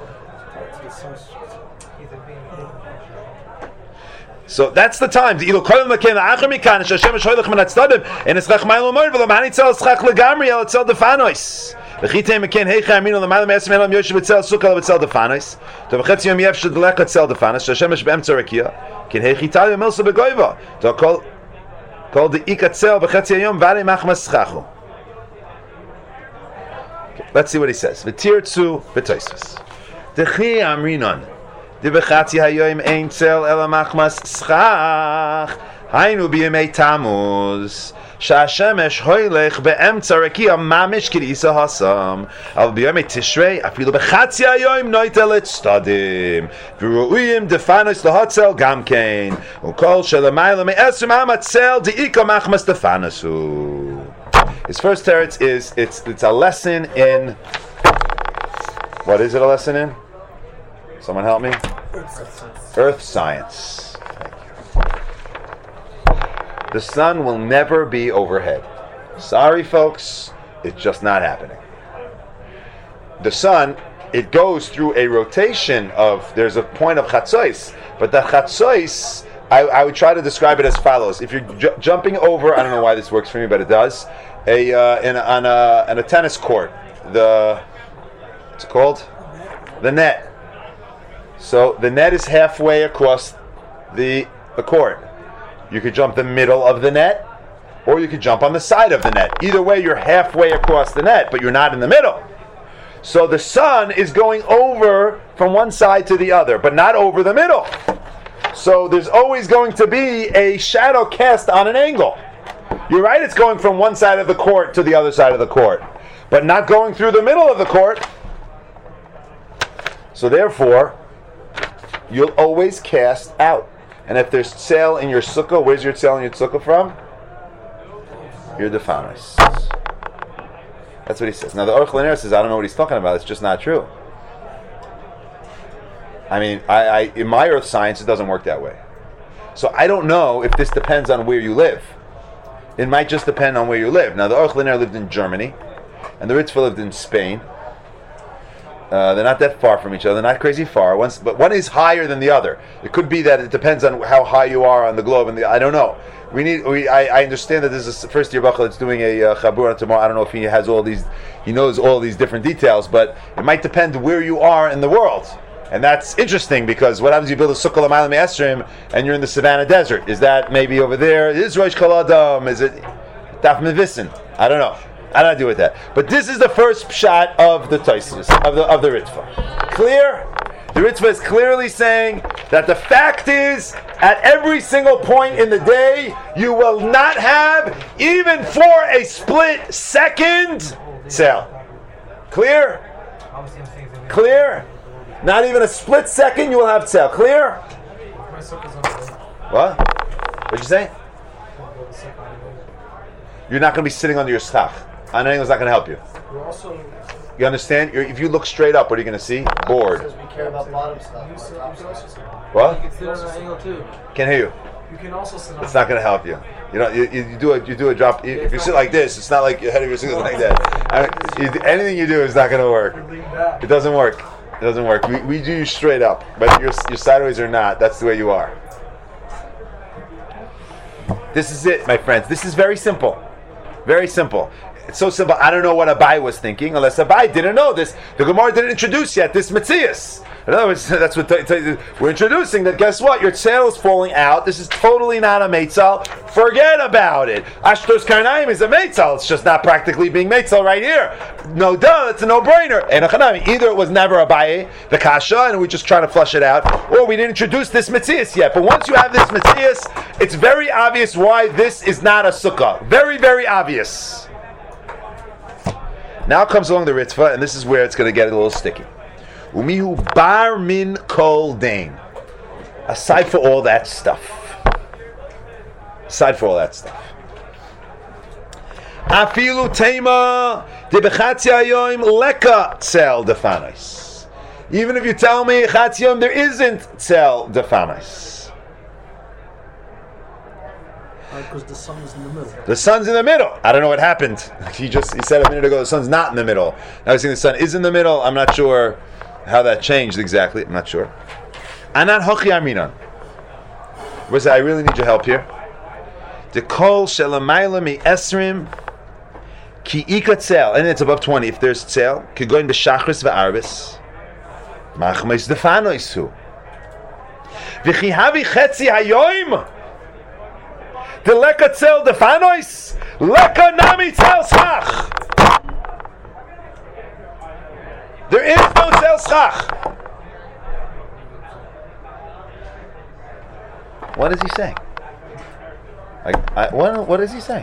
Speaker 2: So that's the time. The ilu kolim lekein la'achar mikan Hashem shoylech min hatzdadim and it's chach ma'il u'moed v'lo ma'ani tzal schach legamri el tzal defanois v'chitei mekein heicha aminu l'mayla me'esim elam yoshev tzal sukkah tzal defanois to v'chetzi yom yev shedlech tzal defanois Hashem be'emtza rakia ken heichital yom milsa begoiva to kol the ikatzel v'chetzi yom v'alei machmas schachu. Let's see what he says. V'tir tzu v'toisves. Dechi amrinon the bechatzi hayoim ein tzel ela machmas schach. Hainu b'yemei Tammuz. Shashemesh hoylech be'emtza rekia mamish kirisa hasam. Al b'yemei Tishrei afilu bechatzi hayoim noitel et stadim. V'ru'uyim defanos lehatzel gamkein. Ukol shelamayla me'esrim amatzel di'ika machmas defanosu. His first teretz is it's a lesson in. What is it a lesson in? Someone help me? Earth science. Thank you. The sun will never be overhead. Sorry, folks, it's just not happening. The sun, it goes through a rotation of, there's a point of chatzos, but the chatzos, I would try to describe it as follows. If you're jumping over, I don't know why this works for me, but it does, on a tennis court, what's it called? The net. So the net is halfway across the court. You could jump the middle of the net, or you could jump on the side of the net. Either way, you're halfway across the net, but you're not in the middle. So the sun is going over from one side to the other, but not over the middle. So there's always going to be a shadow cast on an angle. You're right, it's going from one side of the court to the other side of the court, but not going through the middle of the court. So therefore, you'll always cast out. And if there's tzel in your sukkah, where's your tzel in your sukkah from? Your defanos. That's what he says. Now the Aruch LaNer says, I don't know what he's talking about. It's just not true. I mean, in my earth science, it doesn't work that way. So I don't know if this depends on where you live. It might just depend on where you live. Now the Aruch LaNer lived in Germany, and the Ritva lived in Spain. They're not that far from each other, not crazy far. But one is higher than the other. It could be that it depends on how high you are on the globe. I don't know. I understand that this is the first year Bachel that's doing a Chabura tomorrow. I don't know if he knows all these different details, but it might depend where you are in the world. And that's interesting because what happens if you build a sukkah l'mayla me'esrim and you're in the Savannah Desert? Is that maybe over there? Is Rosh Choladam? Is it Daf Mevisin? I don't know. I don't do with that. But this is the first shot of the Tosfos, of the Ritva. Clear? The Ritva is clearly saying that the fact is, at every single point in the day, you will not have, even for a split second, tzel. Clear? Clear? Not even a split second, you will have tzel. Clear? What? What'd you say? You're not going to be sitting under your schach. An angle is not going to help you. You understand? If you look straight up, what are you going to see? Board.
Speaker 4: Because we care about bottom stuff.
Speaker 2: What?
Speaker 3: You can sit on an angle too.
Speaker 2: Can't hear you.
Speaker 3: You can also sit on.
Speaker 2: It's not going to help you. You know, you do a drop. If you sit like this, it's not like your head of your single like that. Anything you do is not going to work. It doesn't work. It doesn't work. We do you straight up, but your sideways or not. That's the way you are. This is it, my friends. This is very simple. Very simple. It's so simple. I don't know what Abai was thinking, unless Abai didn't know this. The Gemara didn't introduce yet this Metzias. In other words, that's what we're introducing. That guess what? Your tail is falling out. This is totally not a meitzal. Forget about it. Ashtos Karnaim is a meitzal. It's just not practically being meitzal right here. No duh. It's a no-brainer. Either it was never Abai, the kasha, and we're just trying to flush it out, or we didn't introduce this Metzias yet. But once you have this Metzias, it's very obvious why this is not a sukkah. Very, very obvious. Now comes along the Ritva, and this is where it's going to get a little sticky. Umihu bar min kol dain. Aside for all that stuff. Afilu tema de bechatzi hayoim leka tzel defanos. Even if you tell me chatzi hayoim there isn't tzel defanos.
Speaker 7: Because the sun is in the middle.
Speaker 2: The sun's in the middle. I don't know what happened. He said a minute ago the sun's not in the middle. Now he's saying the sun is in the middle. I'm not sure how that changed exactly. I'm not sure. Anan hochi aminan. Where's that? I really need your help here. The kol shelamayla mi esrim ki ika tzel, and it's above 20. If there's tzel, could go in b'shachris v'arbis. Machmeis defanoisu. V'chi havi chetzi hayoim. The leka tzel defanois, leka nami tzel schach. There is no tzel schach. What is he saying? What is he saying?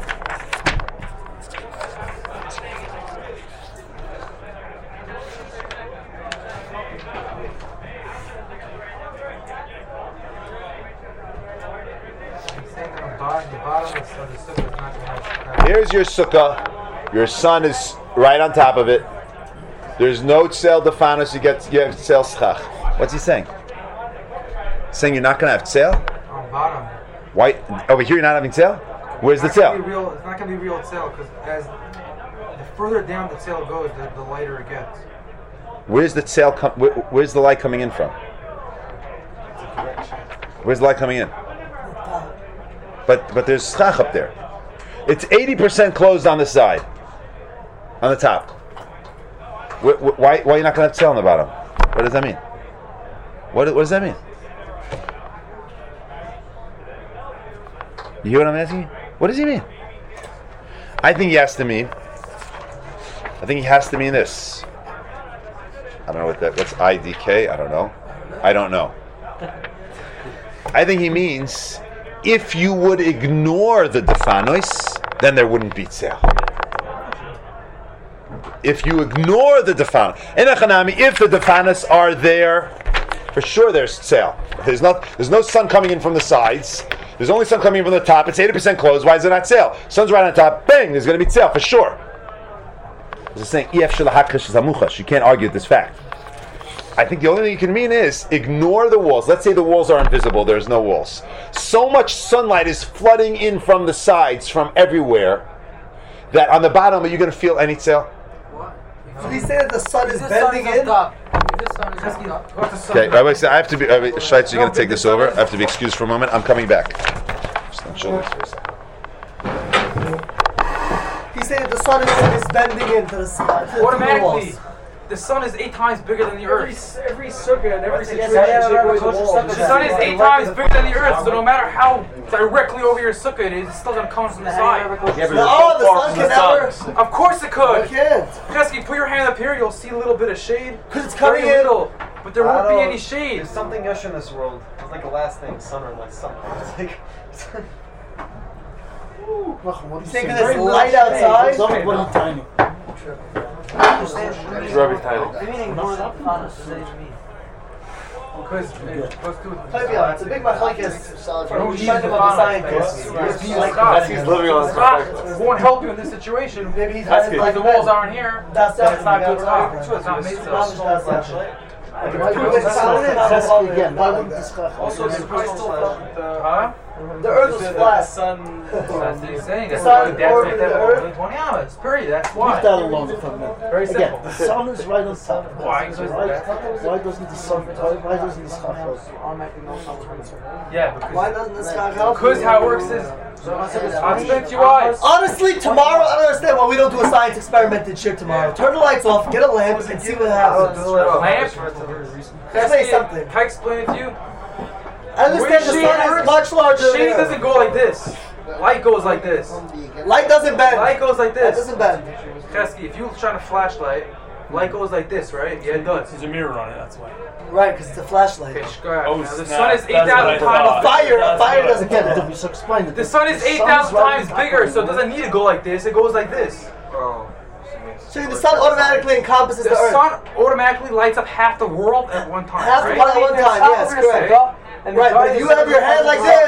Speaker 2: Here's your sukkah. Your son is right on top of it. There's no tzel defanos. You have tzel schach. What's he saying? He's saying you're not going to have tzel?
Speaker 3: On bottom.
Speaker 2: Why? Over here you're not having tzel? Where's the tzel?
Speaker 3: It's not going to be real tzel because as the further down the tzel goes, the lighter it gets.
Speaker 2: Where's the tzel? Where's the light coming in from? Where's the light coming in? But there's schach up there. It's 80% closed on the side, on the top. Why are you not going to have tzel on the bottom? What does that mean? What does that mean? You hear what I'm asking? What does he mean? I think he has to mean this. I don't know what that. What's IDK? I don't know. I think he means if you would ignore the defanos, then there wouldn't be tzel. If you ignore the defanos, if the defanos are there, for sure there's tzel. There's no sun coming in from the sides. There's only sun coming in from the top. It's 80% closed. Why is it not tzel? Sun's right on top. Bang! There's going to be tzel for sure. It's saying you can't argue with this fact. I think the only thing you can mean is ignore the walls. Let's say the walls are invisible. There's no walls. So much sunlight is flooding in from the sides, from everywhere, that on the bottom, are you going to feel any tzel?
Speaker 7: Did he say that the sun is bending in?
Speaker 2: Okay, I have to be. Scheitz, you're going to take this over. I have to be excused for a moment. I'm coming back.
Speaker 7: He's saying that the sun is bending into the sky.
Speaker 3: Automatically. The sun is 8 times bigger than the earth.
Speaker 5: Every circuit and every situation.
Speaker 3: The sun is 8 times bigger than the earth, so no matter how directly over your sukkah it is, it's still going to come from the side.
Speaker 7: No, the sun can never.
Speaker 3: Of course it could.
Speaker 7: It can't.
Speaker 3: Chesky, put your hand up here, you'll see a little bit of shade.
Speaker 7: Because it's coming
Speaker 3: Very
Speaker 7: in.
Speaker 3: little, but there won't be any shade.
Speaker 6: There's something Yesh in this world. It's like the last thing, sun or like something. It's like.
Speaker 7: You think there's light outside?
Speaker 1: Rubber title.
Speaker 3: Because
Speaker 7: it's a big machlokes.
Speaker 1: He's living on his perspective.
Speaker 3: It won't help you in this situation.
Speaker 7: Maybe he's
Speaker 1: That's good.
Speaker 3: Like the walls aren't here.
Speaker 7: That's
Speaker 3: It's not good
Speaker 7: stuff.
Speaker 3: stuff. It's not made stuff. Also, the crystal, huh?
Speaker 7: The earth is flat.
Speaker 3: That's what he's saying. That's
Speaker 7: sun
Speaker 3: why that's
Speaker 7: orbited the earth.
Speaker 3: 20 hours. Period. That's why.
Speaker 8: Leave that alone for a minute.
Speaker 3: Very simple.
Speaker 8: Again, the sun is right on top.
Speaker 3: Why?
Speaker 8: Why doesn't the sun? Why doesn't the sky help?
Speaker 3: Yeah, because
Speaker 7: Why doesn't this guy help?
Speaker 3: Because how it works is, I'll explain to you why.
Speaker 7: Honestly, tomorrow, I don't understand why we don't do a science experiment and shit tomorrow. Turn the lights off, get a lamp, and see what happens.
Speaker 3: Lamp?
Speaker 7: Say something.
Speaker 3: Can I explain it to you?
Speaker 7: I understand the sun is much larger
Speaker 3: Shade
Speaker 7: than
Speaker 3: doesn't go like this. Light goes like this.
Speaker 7: light doesn't bend.
Speaker 3: Light goes like
Speaker 7: Light
Speaker 3: this.
Speaker 7: doesn't bend.
Speaker 3: Chesky, if you shine a flashlight, light goes like this, right? Yeah, it does.
Speaker 1: There's a mirror on it, that's why.
Speaker 7: Right, because it's a flashlight.
Speaker 3: Okay, scratch.
Speaker 1: Oh,
Speaker 3: Now, the
Speaker 1: snap.
Speaker 3: sun is
Speaker 1: That's what I
Speaker 3: 8,000
Speaker 1: thought.
Speaker 3: times.
Speaker 7: A fire doesn't get
Speaker 8: Again,
Speaker 7: it.
Speaker 8: just explain it.
Speaker 3: The sun is 8,000 times bigger, so it doesn't need to go like this. It goes like this.
Speaker 7: So the sun automatically encompasses
Speaker 3: The
Speaker 7: the earth.
Speaker 3: sun automatically lights up half the world at one time.
Speaker 7: Half the
Speaker 3: right?
Speaker 7: planet at one time, yes, correct. Right, but if you have your hand like this,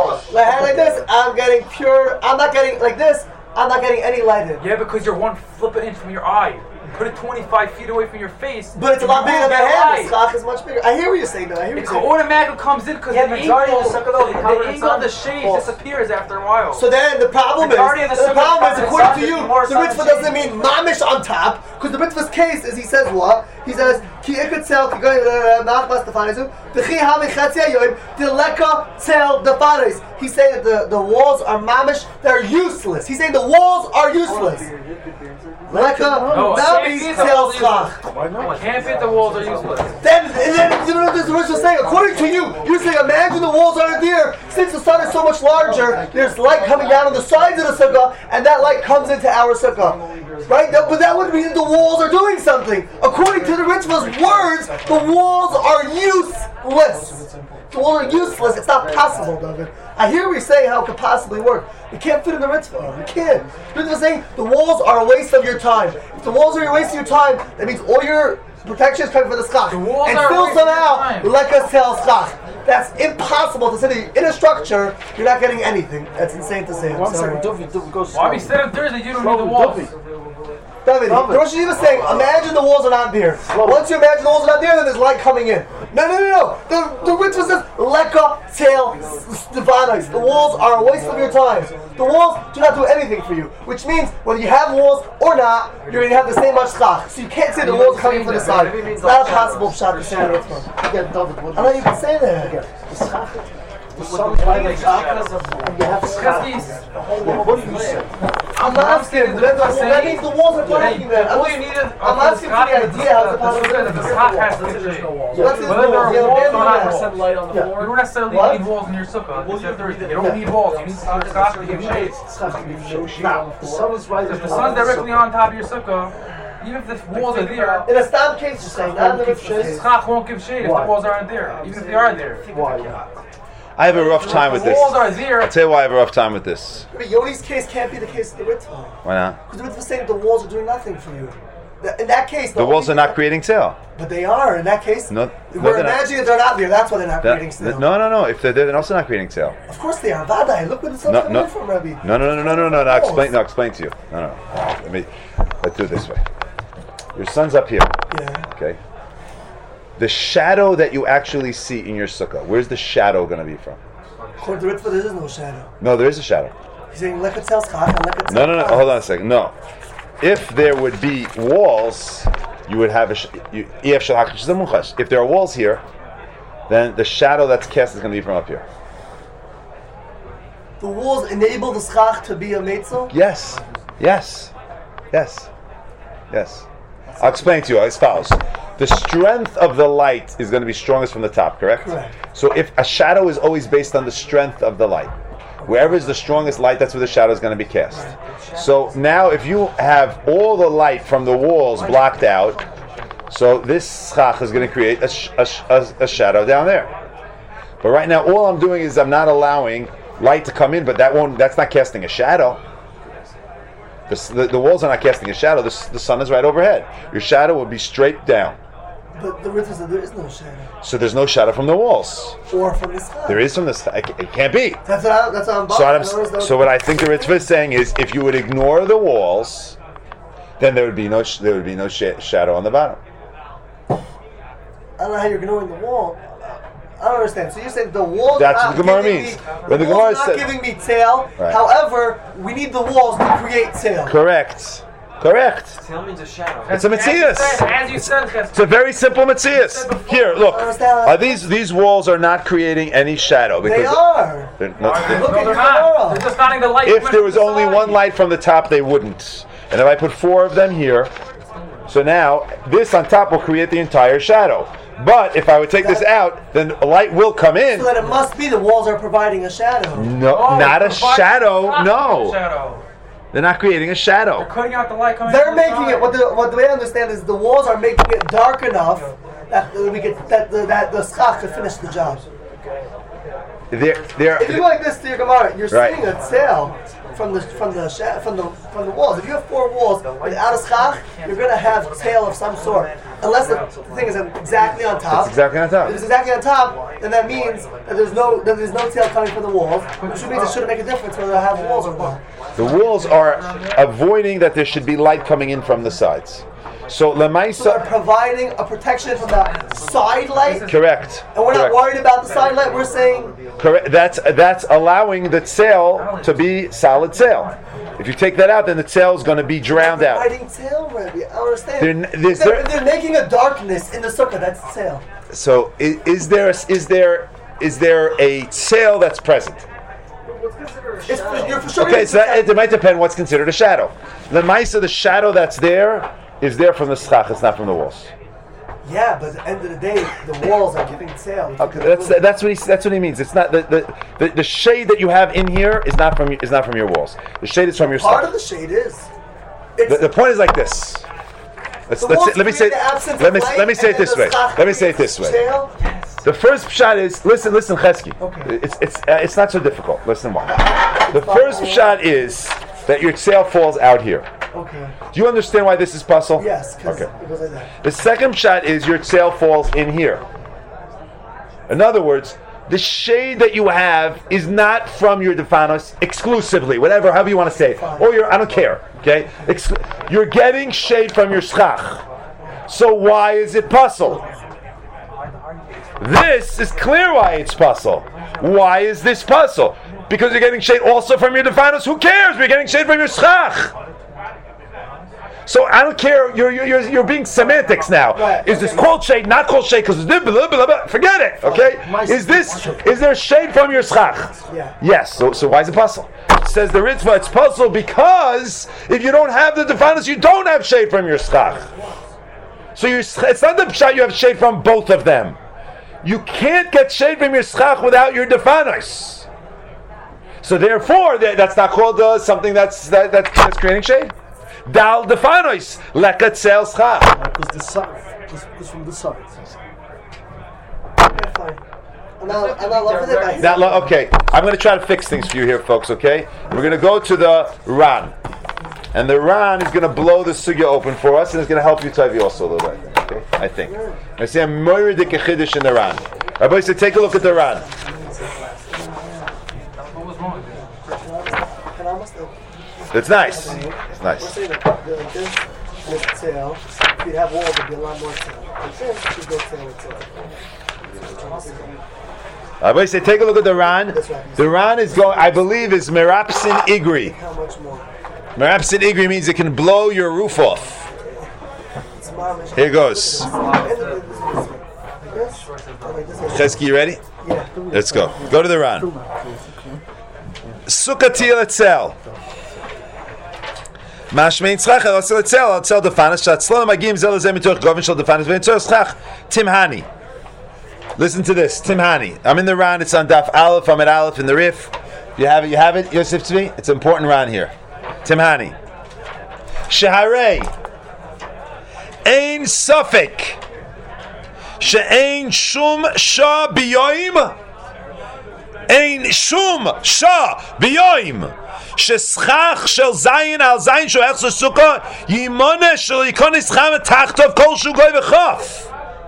Speaker 7: I'm getting pure, I'm not getting like this, I'm not getting any light in.
Speaker 3: Yeah, because you're 1 flip it in from your eye. Put it 25 feet away from your face.
Speaker 7: But it's a lot bigger than my
Speaker 3: you won't get
Speaker 7: hand.
Speaker 3: light.
Speaker 7: The schach is much bigger. I hear what you're saying though, I hear what
Speaker 3: It
Speaker 7: you're saying.
Speaker 3: automatically comes in because
Speaker 5: Yeah,
Speaker 3: the
Speaker 5: majority
Speaker 3: angle,
Speaker 5: of the sucker though, they cover
Speaker 3: the
Speaker 5: the
Speaker 3: angle of the
Speaker 5: sun.
Speaker 3: shade
Speaker 5: False.
Speaker 3: disappears after a while.
Speaker 7: So then the problem is,
Speaker 5: Majority of the sugar
Speaker 7: according
Speaker 5: sun
Speaker 7: to you,
Speaker 5: is more
Speaker 7: the mitzvah
Speaker 5: sun
Speaker 7: doesn't mean mamish on top, because the mitzvah's case is, he says what? He says, ki ikatzel, ki goy, machmas defanizu, v'chi hamichatzia yoim, dileka tzel defanis. He's saying that the walls are mamish, they're useless. He's saying the walls are useless. Leka, nami tzel schach.
Speaker 3: Can't fit the walls are useless.
Speaker 7: Then you know what this verse is saying? According to you, you're saying imagine the walls aren't there. Since the sun is so much larger, there's light coming down on the sides of the sukkah, and that light comes into our sukkah. Right? But that would mean the walls are doing something. According to the Ritva's words, the walls are useless. The walls are useless. It's not possible, David. I hear what you're saying how it could possibly work. You can't fit in the mitzvah. You can't. The mitzvah is saying the walls are a waste of your time. If the walls are a waste of your time, that means all your protection is coming for the schach. And still somehow, like us tell schach. That's impossible to say in a structure, you're not getting anything. That's insane to say. I'm sorry.
Speaker 3: Why we said on Thursday you don't need the walls?
Speaker 7: David, the Rosh Hashiva is saying, imagine the walls are not there. Once you imagine the walls are not there, then there's light coming in. No. The mitzvah says, Leka Tel Stevanos. The walls are a waste of your time. The walls do not do anything for you. Which means, whether you have walls or not, you're going to have the same much schach. So you can't say the walls are coming from the side. It's not a possible shot to say the mitzvah.
Speaker 8: Again, David, what
Speaker 7: I know you can say that.
Speaker 8: the sun's by the top, and you have schach. What do you say?
Speaker 7: I'm not asking. That means the walls are blocking that. I'm asking for the idea how the possibility.
Speaker 3: The schach has the walls.
Speaker 7: What's his
Speaker 3: Whether there
Speaker 7: walls?
Speaker 3: are walls or not,
Speaker 5: percent light on the floor.
Speaker 3: you don't necessarily need walls in your sukkah. You don't need walls. You need schach to give shade.
Speaker 8: Now, the sun is right.
Speaker 3: If the sun's directly on top of your sukkah, even if the walls are there,
Speaker 7: In a stam case, you're saying not in the mitzvah case.
Speaker 3: schach won't give shade if the walls aren't there. Even if they are there.
Speaker 8: Why?
Speaker 2: I have a rough time with
Speaker 3: The
Speaker 2: this.
Speaker 3: walls are there.
Speaker 2: I'll tell you why I have a rough time with this.
Speaker 7: But Yoni's case can't be the case of the mitzvah.
Speaker 2: Why not?
Speaker 7: Because the mitzvah is saying the walls are doing nothing for you. In that case,
Speaker 2: The walls are not creating sale.
Speaker 7: But they are. In that case,
Speaker 2: No,
Speaker 7: we're
Speaker 2: they're not.
Speaker 7: imagining that they're not there. That's why they're not creating sale.
Speaker 2: No. If they're there, they're also not creating sale.
Speaker 7: Of course they are. Vadai. Look where the sun's
Speaker 2: No,
Speaker 7: coming
Speaker 2: no.
Speaker 7: in from, Rabbi.
Speaker 2: No. Explain to you. No. Let's do it this way. Your sun's up here.
Speaker 7: Yeah.
Speaker 2: Okay. The shadow that you actually see in your sukkah, where's the shadow going to be from?
Speaker 7: According to mitzvah, there is no shadow.
Speaker 2: No, there is a shadow.
Speaker 7: He's saying lekatzel schach and lekatzel.
Speaker 2: No. Hold on a second. No. If there would be walls, you would have if there are walls here, then the shadow that's cast is going to be from up here.
Speaker 7: The walls enable the schach to be a metzel.
Speaker 2: Yes. I'll explain to you as follows. The strength of the light is going to be strongest from the top, correct?
Speaker 7: Correct.
Speaker 2: So if a shadow is always based on the strength of the light, wherever is the strongest light, that's where the shadow is going to be cast. So now if you have all the light from the walls blocked out, so this schach is going to create a shadow down there. But right now all I'm doing is I'm not allowing light to come in, but that's not casting a shadow. The walls are not casting a shadow. The sun is right overhead. Your shadow will be straight down.
Speaker 7: But the mitzvah said there is no shadow.
Speaker 2: So there's no shadow from the walls.
Speaker 7: Or from the schach.
Speaker 2: There is from the schach. It can't be.
Speaker 7: That's what I'm
Speaker 2: So what I think the Ritva is saying is, if you would ignore the walls, then there would be no shadow on the bottom.
Speaker 7: I don't know how you're ignoring the wall. I don't understand. So you're saying the walls
Speaker 2: That's
Speaker 7: are
Speaker 2: what the
Speaker 7: not
Speaker 2: Gemara
Speaker 7: giving
Speaker 2: means.
Speaker 7: me,
Speaker 2: When the
Speaker 7: the walls
Speaker 2: Gemara
Speaker 7: are not
Speaker 2: said-
Speaker 7: giving me tail.
Speaker 2: Right.
Speaker 7: However, we need the walls to create tail.
Speaker 2: Correct.
Speaker 6: Tail means a shadow.
Speaker 2: It's a Matthias.
Speaker 3: As you said,
Speaker 2: It's a very simple Matthias. Here, look. These walls are not creating any shadow because
Speaker 7: They are.
Speaker 2: they're
Speaker 7: Look
Speaker 2: not-
Speaker 7: at
Speaker 3: they're
Speaker 7: your
Speaker 3: not.
Speaker 7: Gemara.
Speaker 3: They're just not the light.
Speaker 2: if
Speaker 3: coming
Speaker 2: there
Speaker 3: from
Speaker 2: was
Speaker 3: the
Speaker 2: only
Speaker 3: side.
Speaker 2: one light from the top, they wouldn't. And if I put 4 of them here, so now this on top will create the entire shadow. But if I would take this out, then a light will come in.
Speaker 7: So that it must be the walls are providing a shadow.
Speaker 2: No,
Speaker 3: Oh,
Speaker 2: not a
Speaker 3: it's providing
Speaker 2: shadow.
Speaker 3: a
Speaker 2: No,
Speaker 3: shadow.
Speaker 2: they're not creating a
Speaker 3: They're
Speaker 2: shadow.
Speaker 3: cutting out the light coming
Speaker 7: They're
Speaker 3: from the
Speaker 7: making it.
Speaker 3: side.
Speaker 7: What the way I understand is the walls are making it dark enough that the schach could finish the job.
Speaker 2: They're
Speaker 7: If you go like this to your Gemara, you're
Speaker 2: Right.
Speaker 7: seeing a tail from the walls. If you have 4 walls without a schach, you're going to have tail of some sort, unless the thing is exactly on top.
Speaker 2: It's exactly on top.
Speaker 7: If it's exactly on top, then that means that there's no tail coming from the walls, which means it shouldn't make a difference whether I have walls or not.
Speaker 2: The walls are avoiding that there should be light coming in from the sides. So
Speaker 7: So they're
Speaker 2: Lemaisa,
Speaker 7: providing a protection from the side light,
Speaker 2: correct.
Speaker 7: and we're not
Speaker 2: Correct.
Speaker 7: worried about the side light. We're saying
Speaker 2: Correct. That's allowing the sail to be solid sail. If you take that out, then the sail is going to be drowned out.
Speaker 7: providing tail, Rabbi. I don't understand.
Speaker 2: They're-
Speaker 7: They're making a darkness in the sukkah. That's tail.
Speaker 2: So is there a sail that's present?
Speaker 7: You're for sure.
Speaker 2: Okay, so it might depend what's considered a shadow. The shadow that's there is there from the schach. It's not from the walls.
Speaker 7: Yeah, but at the end of the day, the walls are giving tail.
Speaker 2: Okay, that's what he means. It's not the shade that you have in here is not from your walls. The shade is from your
Speaker 7: Part
Speaker 2: schach.
Speaker 7: of the shade is.
Speaker 2: The point is like this.
Speaker 7: The walls
Speaker 2: Let me say.
Speaker 7: create the absence
Speaker 2: Let
Speaker 7: of light,
Speaker 2: me say it
Speaker 7: and
Speaker 2: this
Speaker 7: then
Speaker 2: way.
Speaker 7: the schach
Speaker 2: Let me say it
Speaker 7: creates
Speaker 2: this way.
Speaker 7: tail.
Speaker 2: The first pshat is listen, Chesky.
Speaker 7: Okay.
Speaker 2: It's not so difficult. Listen why. The first pshat is that your tail falls out here.
Speaker 7: Okay.
Speaker 2: Do you understand why this is puzzle?
Speaker 7: Yes, because
Speaker 2: Okay.
Speaker 7: it goes like that.
Speaker 2: The second shot is your tail falls in here. In other words, the shade that you have is not from your defanos exclusively, however you want to say it. Or I don't care, okay? You're getting shade from your schach. So why is it puzzle? This is clear why it's puzzle. Why is this puzzle? Because you're getting shade also from your defanos. Who cares? We're getting shade from your schach. So I don't care. You're being semantics now.
Speaker 7: Right.
Speaker 2: Is this called shade? Not called shade? Because forget it. Okay. Is there shade from your schach?
Speaker 7: Yeah.
Speaker 2: Yes. So why is it puzzle? Says the Ritva. It's puzzle because if you don't have the defanos, you don't have shade from your schach. So it's not the pshat you have shade from both of them. You can't get shade from your schach without your defanos. So therefore, that's not called something that's creating shade. Dal defanos lekat sel schach.
Speaker 8: Because the side, just from the side.
Speaker 7: Okay, fine. I'm not loving it, guys.
Speaker 2: Okay, I'm going to try to fix things for you here, folks. Okay, we're going to go to the Ran, and the Ran is going to blow the sugya open for us, and it's going to help you Tavi also a little bit. Okay, I think. I see a moiridik chidish in the Ran. Rabbi said, take a look at the Ran.
Speaker 3: What was wrong with it?
Speaker 7: And I must have.
Speaker 2: It's nice. It's
Speaker 7: We're
Speaker 2: nice.
Speaker 7: saying that like this tail, if you'd have walls, it'd be a lot more tail. Like this, you'd go tail with tail.
Speaker 2: Rabbi said, take a look at the Ran. The Ran is going, I believe, is Merapsin Igri.
Speaker 7: How much more?
Speaker 2: Merapsin Igri means it can blow your roof off.
Speaker 7: It's marvelous.
Speaker 2: Here goes. Chesky, you ready?
Speaker 7: Yeah.
Speaker 2: Let's go. Go to the Ran. Sukkah til etzel. Mashmein tzchach el etzel defanas shat slon magim zel zeh mitoch govin shel defanas vein tzchach Timhani. Listen to this, Timhani. I'm in the Ran. It's on Daf Aleph. I'm at Aleph in the Rif. You have it, Yosef Tzvi? It's an important Ran here. Timhani. Sheharei. Ein safek. She'ein shum sha biyoim. Ein shum sha biyoim. Sheschach shel zayin al zayin shoech sukkah yimone shel yikonis cham tachtov kol shu goy v'chaf.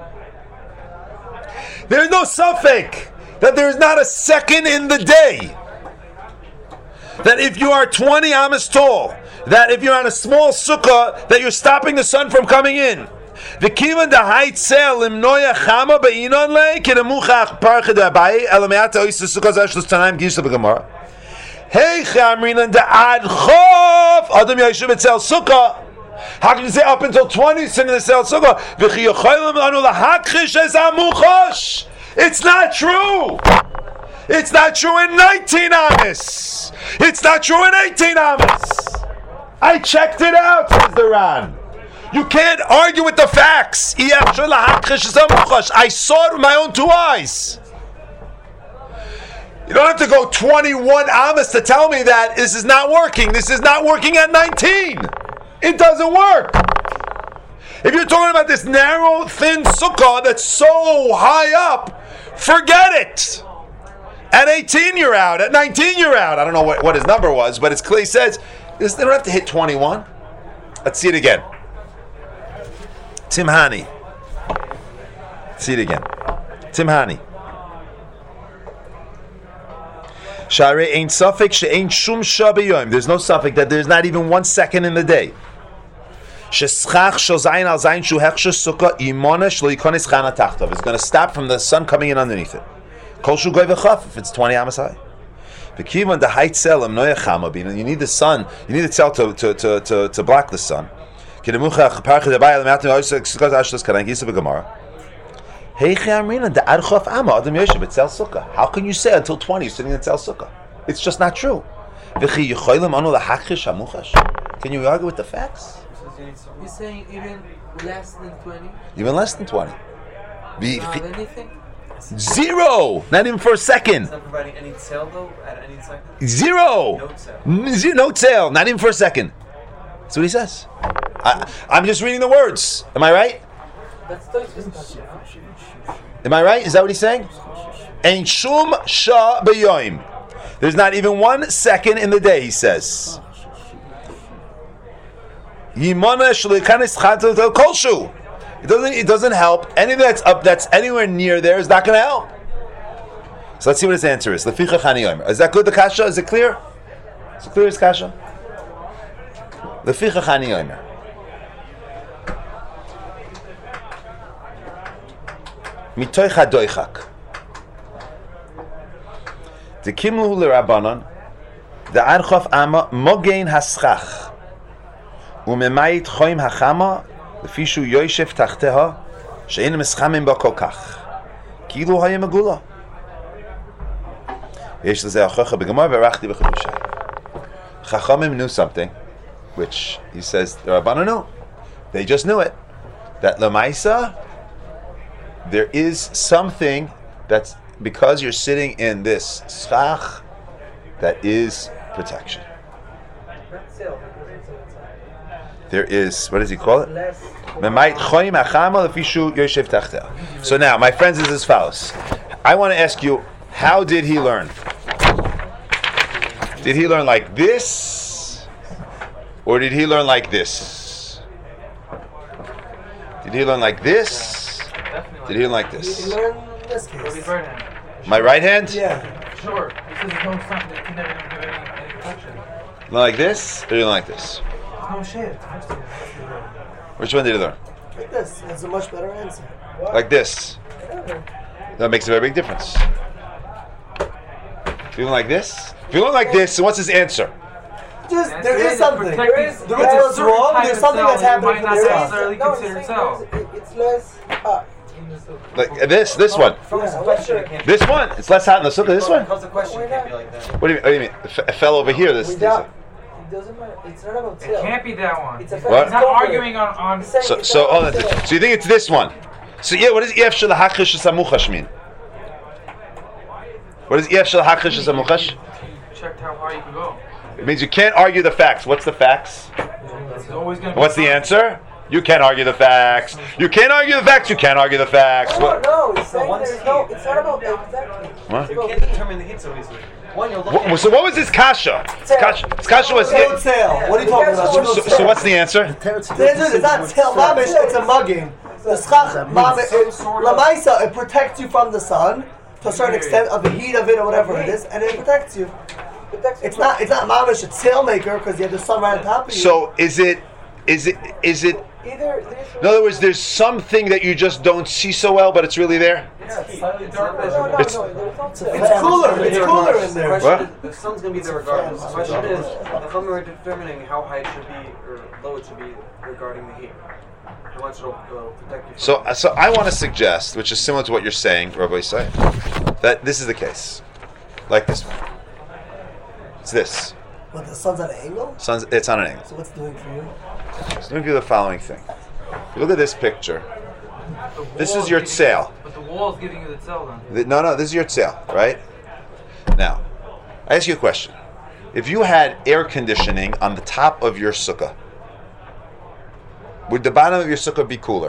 Speaker 2: There is no suffix that there is not a second in the day. That if you are 20 amas tall, that if you're on a small sukkah, that you're stopping the sun from coming in. The kivan the height sel limnoya chama beinon le kedemuchach parche de abaye elameata ois the sukkah zashlos tanaim gisha begamara. Hey chamrinan de ad chof adam yashuv etzel sukkah. How can you say up until 20 sin in the sel sukkah? It's not true. It's not true in 19 amas. It's not true in 18 amas. I checked it out, says the Ran. You can't argue with the facts. I saw it with my own two eyes. You don't have to go 21 amas to tell me that this is not working. This is not working at 19. It doesn't work. If you're talking about this narrow, thin sukkah that's so high up, forget it. At 18 you're out. At 19 you're out. I don't know what his number was, but it's clear. He says they don't have to hit 21. Let's see it again. Timhani. See it again. Timhani. Share ain't suffix, she ain't shum shabiyom. There's no suffix that there's not even 1 second in the day. Sheschach shel zayin al zayin shu hechshes sukkah imona shlo yikonis chana tachtov. It's going to stop from the sun coming in underneath it. Kol shu goy v'chaf if it's 20 amas high. The kivan the height selim noya chama bin. You need the sun. You need the cell to block the sun. Kidemuchach parche dabei lematim oisek sukkah ashlos karan gisa begamara. Hey chamrinan the ad chof ama adam yoshev etzel sukkah. How can you say until 20 you're sitting in etzel sukkah? It's just not true. V'chi yicholim anu lahachish hamuchash. Can you argue with the facts?
Speaker 9: He's saying even less than 20?
Speaker 2: Even less than 20.
Speaker 9: Anything?
Speaker 2: Zero! Not even for a second.
Speaker 6: It's not providing any tail though at any second?
Speaker 2: Zero!
Speaker 6: No tail.
Speaker 2: No tail, not even for a second. That's what he says. I'm just reading the words. Am I right?
Speaker 9: That's
Speaker 2: Am I right? Is that what he's saying? Ain't shum sha b'yoim. There's not even 1 second in the day, he says. Yimana shlikanis chatel kolshu. It doesn't help. Anything that's up, that's anywhere near there is not going to help. So let's see what his answer is. Leficha chani yomer. Is that good? The kasha? Is it clear? Is it clear as kasha? Leficha chani yomer. Mitoich hadoichak. The kimlu l'Rabbanan, the archof ama mogein haschach, umemayit choim hachama, lefishu yoyshef tachteha, she'en meschamim ba kolkach, kilu haya megula. Yesh lezeh achocha begemar verachti b'chedushay. Chachamim knew something, which he says the Rabbanan knew. They just knew it. That lemaisa, there is something that's because you're sitting in this schach, that is protection. There is, what does he call it? So now, my friends, is as follows. I want to ask you, how did he learn? Did he learn like this? Or did he learn like this? Did he learn like this? Did he learn like this?
Speaker 7: This case.
Speaker 2: My right hand?
Speaker 7: Yeah.
Speaker 3: Sure. He says there's no something that can never give any protection.
Speaker 2: Learn like this, or you learn like this?
Speaker 7: No shit.
Speaker 2: Which one did you learn?
Speaker 7: Like this. That's a much better answer.
Speaker 2: Like this. That makes a very big difference. If you learn like this? If you learn like this, so what's his answer?
Speaker 7: Just, there is something. The ritual is wrong. There's something that's happening from the
Speaker 3: necessarily considered self.
Speaker 8: It's less.
Speaker 2: Like this one. This one. It's less hot in the sukkah. This one.
Speaker 6: Because the question can't be like that.
Speaker 2: What do you mean? It fell over here. This.
Speaker 8: It doesn't matter. It's not about
Speaker 3: It can't be that one.
Speaker 8: It's a
Speaker 2: What?
Speaker 3: He's not arguing on
Speaker 2: So hold on. So you think it's this one? So yeah. What does ef shel hakish samuchash mean? What does ef shel hakish samuchash?
Speaker 3: checked how high you can go.
Speaker 2: It means you can't argue the facts. What's the facts?
Speaker 3: It's always gonna be
Speaker 2: What's the answer? You can't argue the facts. You can't argue the facts. You can't argue the facts. What?
Speaker 8: No, it's saying there's no. It's not about exactly.
Speaker 2: What?
Speaker 6: You can't determine the heat so easily. One, you'll look at
Speaker 2: So what was his kasha? His kasha was.
Speaker 7: Don't sale. What are you talking about?
Speaker 2: So what's the answer?
Speaker 7: The answer is it's not tel mamish, it's a mugging. The schach mamish, lamaisa, it protects you from the sun to a certain extent of the heat of it or whatever it is, and it protects you. It's not mamish, it's sail maker because you have the sun right on top of you.
Speaker 2: So is it?
Speaker 8: Either
Speaker 2: In other words, there's something that you just don't see so well, but it's really there.
Speaker 7: It's cooler. It's cooler in there.
Speaker 2: What?
Speaker 6: The sun's going to be there regardless. The question is, the Chachamim are determining how high it should be or low it should be regarding the heat. How much it'll protect you.
Speaker 2: So I want to suggest, which is similar to what you're saying, Rabbi Yisai, that this is the case, like this one. It's this.
Speaker 7: But the sun's at an angle?
Speaker 2: It's on an angle.
Speaker 7: So what's it doing for you?
Speaker 2: So let me do the following thing. You look at this picture. This is your tsail.
Speaker 3: But the wall is giving you the tzel then.
Speaker 2: No, this is your tsail, right? Now, I ask you a question. If you had air conditioning on the top of your sukkah, would the bottom of your sukkah be cooler?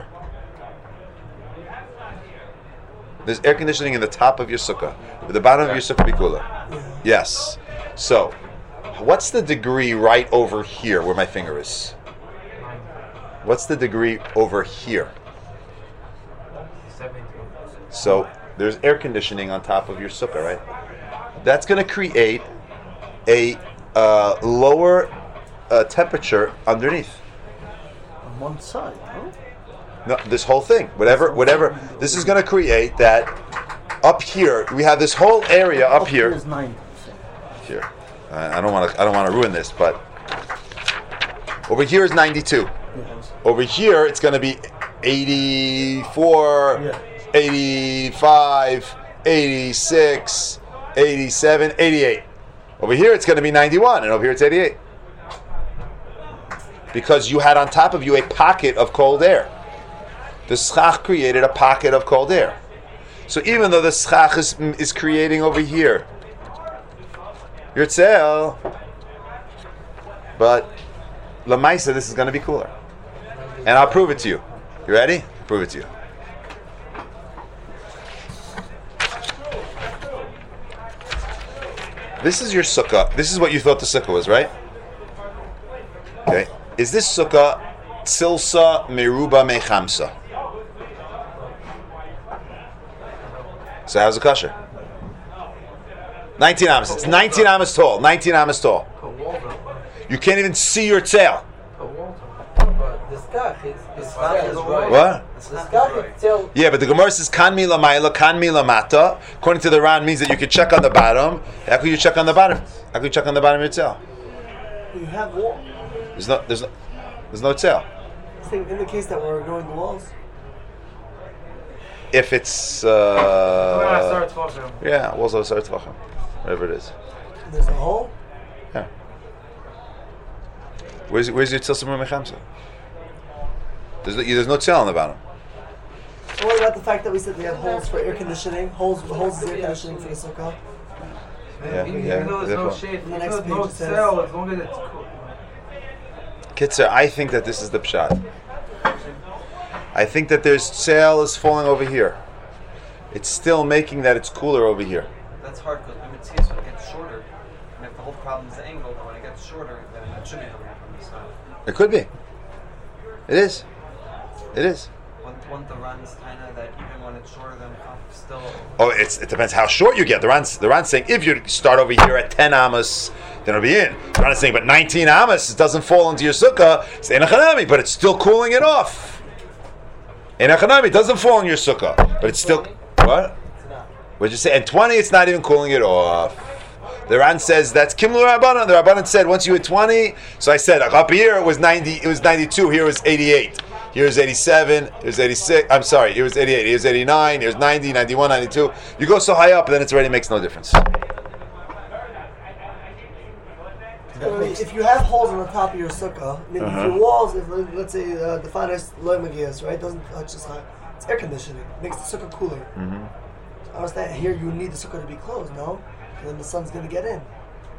Speaker 2: There's air conditioning in the top of your sukkah. Would the bottom of your sukkah be cooler? Yes. So, what's the degree right over here where my finger is? What's the degree over here?
Speaker 3: 72.
Speaker 2: So there's air conditioning on top of your sukkah, right? That's going to create a lower temperature underneath.
Speaker 8: on one side, huh?
Speaker 2: No, this whole thing, whatever. This is going to create that up here. We have this whole area up here.
Speaker 8: Is 9%.
Speaker 2: Here, I don't want to ruin this, but over here is 92.
Speaker 8: Yes.
Speaker 2: Over here, it's going to be 84,
Speaker 8: Yeah.
Speaker 2: 85, 86, 87, 88. Over here, it's going to be 91, and over here, it's 88. Because you had on top of you a pocket of cold air. The schach created a pocket of cold air. So even though the schach is creating over here your tzel, but lamaisa, this is going to be cooler. And I'll prove it to you. You ready? Prove it to you. This is your sukkah. This is what you thought the sukkah was, right? Okay. Is this sukkah tzilsa meruba mechamsa? So how's the kosher? 19 amas. It's 19 amas tall. 19 amas tall. You can't even see your tail. What? Yeah, but the Gemara says kan mi lamayla, kan mi lamata. According to the Ran, means that you can check on the bottom. How can you check on the bottom? How can you check on the bottom of your tail?
Speaker 7: You have wall.
Speaker 2: There's no tail.
Speaker 7: In the case that we're going the walls.
Speaker 2: If it's yeah, walls of Sar Tvachim, whatever it is.
Speaker 7: There's a hole.
Speaker 2: Yeah. Where's your tzilsa mechamsa? There's no tail on the bottom.
Speaker 7: So what about the fact that we said we have holes for air conditioning? Holes is air conditioning for the sukkah.
Speaker 3: Even though there's no shade, even though there's no cell, as long as it's cool.
Speaker 2: Kitzer, I think that this is the pshat. I think that there's sail is falling over here. It's still making that it's cooler over here.
Speaker 6: That's hard because we would see it when it gets shorter. And if the whole problem is the angle, then when it gets shorter, then it should be coming from this side.
Speaker 2: It could be. It is. It is.
Speaker 6: One the Ran's kind of that even when it's shorter than half, still.
Speaker 2: Oh, it depends how short you get. The Ran's saying if you start over here at 10 amas, then it'll be in. The Ran's saying, but 19 amas, it doesn't fall into your sukkah. It's in a chanami, but it's still cooling it off. In a chanami, it doesn't fall in your sukkah, but it's still what? What'd you say? And 20, it's not even cooling it off. The Ran says that's Kimlu Rabbanan. The Rabbanan said once you hit 20. So I said up here it was 90. It was 92. Here it was 88. Here's 87. Here's 86. I'm sorry. It was 88. Here's 89. Here's 90, 91, 92. You go so high up, then it already makes no difference.
Speaker 7: If you have holes on the top of your sukkah, I mean, if your walls, if let's say the finest loy magias, right, doesn't touch this high, it's air conditioning. It makes the sukkah cooler. So I understand here you need the sukkah to be closed, no? And then the sun's going to get in.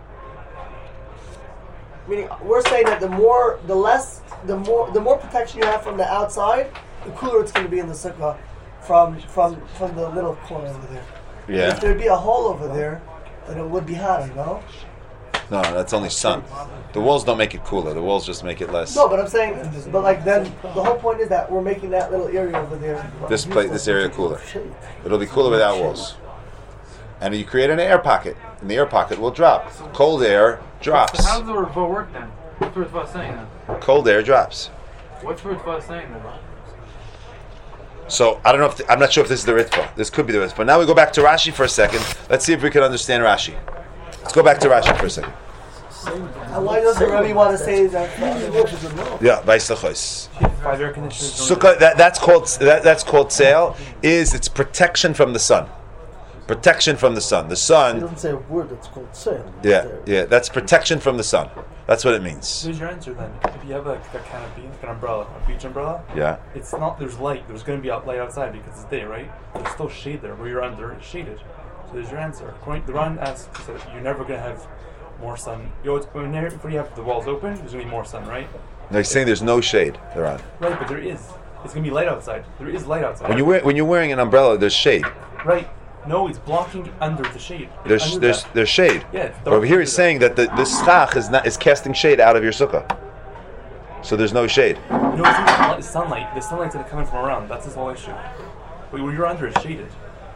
Speaker 7: Meaning, we're saying that the more protection you have from the outside, the cooler it's going to be in the sukkah from the little corner over there.
Speaker 2: Yeah.
Speaker 7: If there'd be a hole over there, then it would be hotter, no?
Speaker 2: No, that's only sun. The walls don't make it cooler. The walls just make it less.
Speaker 7: No, but I'm saying, but like then the whole point is that we're making that little area over there.
Speaker 2: This area cooler. It'll be cooler without walls. And you create an air pocket, and the air pocket will drop. Cold air drops.
Speaker 3: So how does the Ritva work then? What's the Ritva saying then?
Speaker 2: Cold air drops.
Speaker 3: What's the Ritva saying then?
Speaker 2: So I don't know I'm not sure if this is the Ritva. This could be the Ritva. Now we go back to Rashi for a second. Let's see if we can understand Rashi. Let's go back to Rashi for a second.
Speaker 7: And why does the Rebbe want to say that?
Speaker 2: Yeah, Vaisachos. Sukkah. That's called sail. It's protection from the sun. Protection from the sun. The sun.
Speaker 8: It doesn't say a word that's called sail.
Speaker 2: Yeah. That's protection from the sun. That's what it means.
Speaker 1: So here's your answer then. If you have a canopy, like an umbrella, a beach umbrella,
Speaker 2: yeah,
Speaker 1: it's not. There's light. There's going to be light outside because it's day, right? There's still shade there. Where you're under, it's shaded. So there's your answer. The Ran asks that you're never going to have more sun. Before you have the walls open, there's going to be more sun, right?
Speaker 2: No, he's saying there's no shade, the Ran.
Speaker 1: Right, but there is. It's going to be light outside. There is light outside.
Speaker 2: When you're wearing an umbrella, there's shade.
Speaker 1: Right. No, it's blocking under the shade.
Speaker 2: There's shade.
Speaker 1: Yeah.
Speaker 2: But over here he's saying that the schach is casting shade out of your sukkah. So there's no shade.
Speaker 1: No, it's sunlight. The sunlight's going to come in from around. That's his whole issue. But where you're under is shaded.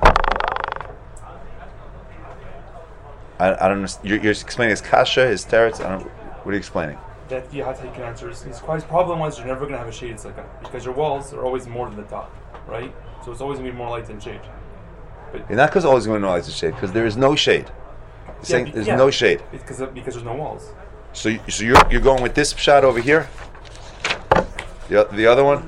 Speaker 2: I don't understand. You're explaining his kasha, his teretz. What are you explaining?
Speaker 1: That how you can answer his problem was you're never going to have a shaded sukkah because your walls are always more than the top, right? So it's always going to be more light than shade. But
Speaker 2: you're not because always going to know light than shade because there is no shade. You're saying there's no shade.
Speaker 1: It's because there's no walls.
Speaker 2: So you're going with this shot over here. The other one.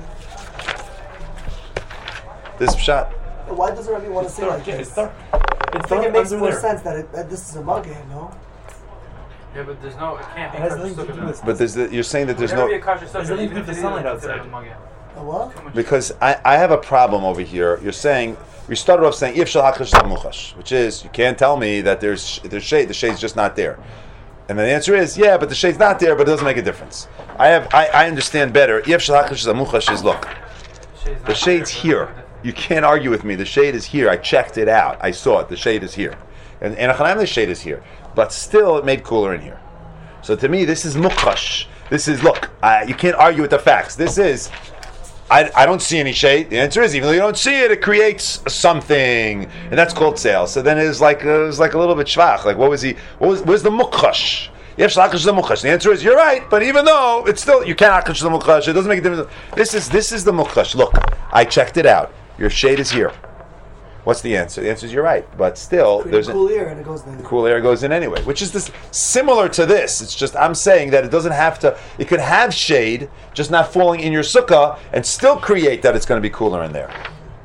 Speaker 2: This shot.
Speaker 7: Why does Rabbi want to say
Speaker 1: dark,
Speaker 7: like
Speaker 1: yeah,
Speaker 7: this?
Speaker 1: It's dark.
Speaker 7: I think it makes more sense that this is a mugge, no?
Speaker 3: Yeah, but there's no. It can't be.
Speaker 1: It has nothing to do with
Speaker 2: But you're saying that there's no.
Speaker 3: There's
Speaker 1: nothing to do with the sunlight outside.
Speaker 7: A what?
Speaker 2: Because I have a problem over here. You're saying we started off saying if shalachash muchash, which is you can't tell me that there's shade. The shade's just not there. And then the answer is yeah, but the shade's not there, but it doesn't make a difference. I understand better. If shalachash muchash is look, the shade's here. You can't argue with me. The shade is here. I checked it out. I saw it. The shade is here. And in a chanam, the shade is here. but still it made cooler in here. So to me, this is mukhash. This is, look, you can't argue with the facts. This is, I don't see any shade. The answer is, even though you don't see it, it creates something, and that's called sale. So then it was like a little bit shvach. Like, where's the mukhash? You have shlachish the mukhash. The answer is, you're right, but even though it's still, you can't akish the mukhash. It doesn't make a difference. This is the mukhash. Look, I checked it out. Your shade is here. What's the answer? The answer is, you're right, but still, there's
Speaker 7: cool air and it goes in.
Speaker 2: The cool air goes in anyway, which is this similar to this. It's just I'm saying that it doesn't have to. It could have shade, just not falling in your sukkah, and still create that it's going to be cooler in there.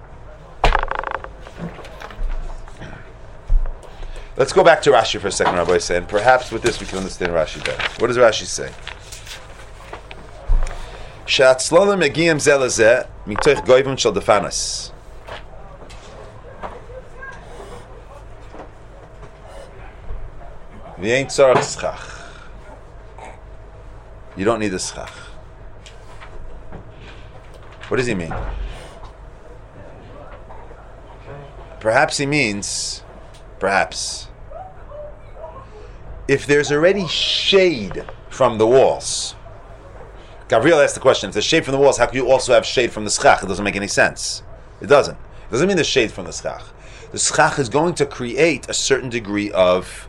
Speaker 2: Let's go back to Rashi for a second, Rabbi say, and perhaps with this we can understand Rashi better. What does Rashi say? She'atzlolim megiyim zelazeh mitoich goyim shel defanas. V'yein tzarach schach. You don't need a schach. What does he mean? Perhaps he means, perhaps, if there's already shade from the walls. Gabriel asked the question, if there's shade from the walls, how can you also have shade from the schach? It doesn't make any sense. It doesn't. It doesn't mean there's shade from the schach. The schach is going to create a certain degree of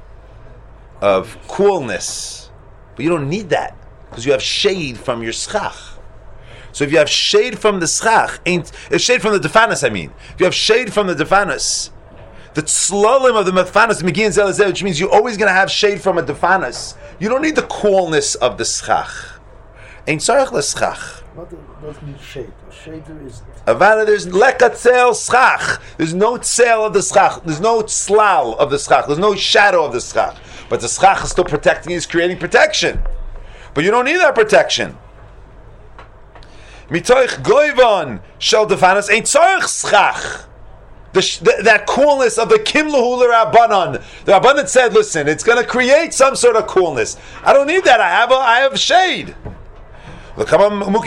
Speaker 2: coolness. But you don't need that, because you have shade from your schach. So if you have shade from the schach, shade from the defanas, if you have shade from the defanas, the tzlolim of the mefanas, megin zelazeh, which means you're always going to have shade from a defanas. You don't need the coolness of the schach. Ein tzarech leschach.
Speaker 8: What does mean shade? Shade is...
Speaker 2: Avada, there's lekatzel schach. There's no tzel of the schach. There's no tzlal of the schach. There's no shadow of the schach. But the schach is still protecting, is creating protection. But you don't need that protection. Mitoich goyvan shel defanas ein tzarech schach. That coolness of the Kimlahu Rabbanan. The Rabbanan said, listen, it's going to create some sort of coolness. I don't need that. I have shade. If you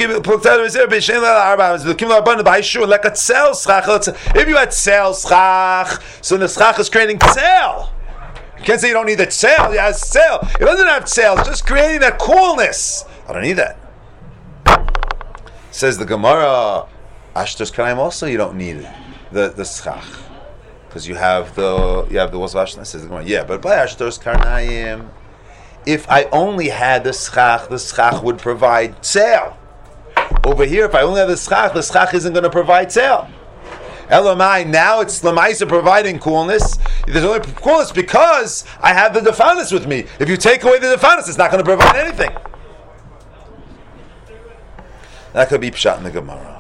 Speaker 2: had tzel schach, so the schach is creating tzel. You can't say you don't need the tzel. It has tzel. It doesn't have tzel. It's just creating that coolness. I don't need that. Says the Gemara, Ashtos Kanaim also you don't need the schach, because you have the walls of Ashton. Says the Gemara, yeah, but by Ashtos Karnaim, if I only had the schach would provide tzel. Over here, if I only have the schach isn't going to provide tzel. Elamai, now it's Lamaisa providing coolness. There's only coolness because I have the defanis with me. If you take away the defanis, it's not going to provide anything. That could be pshat in the Gemara.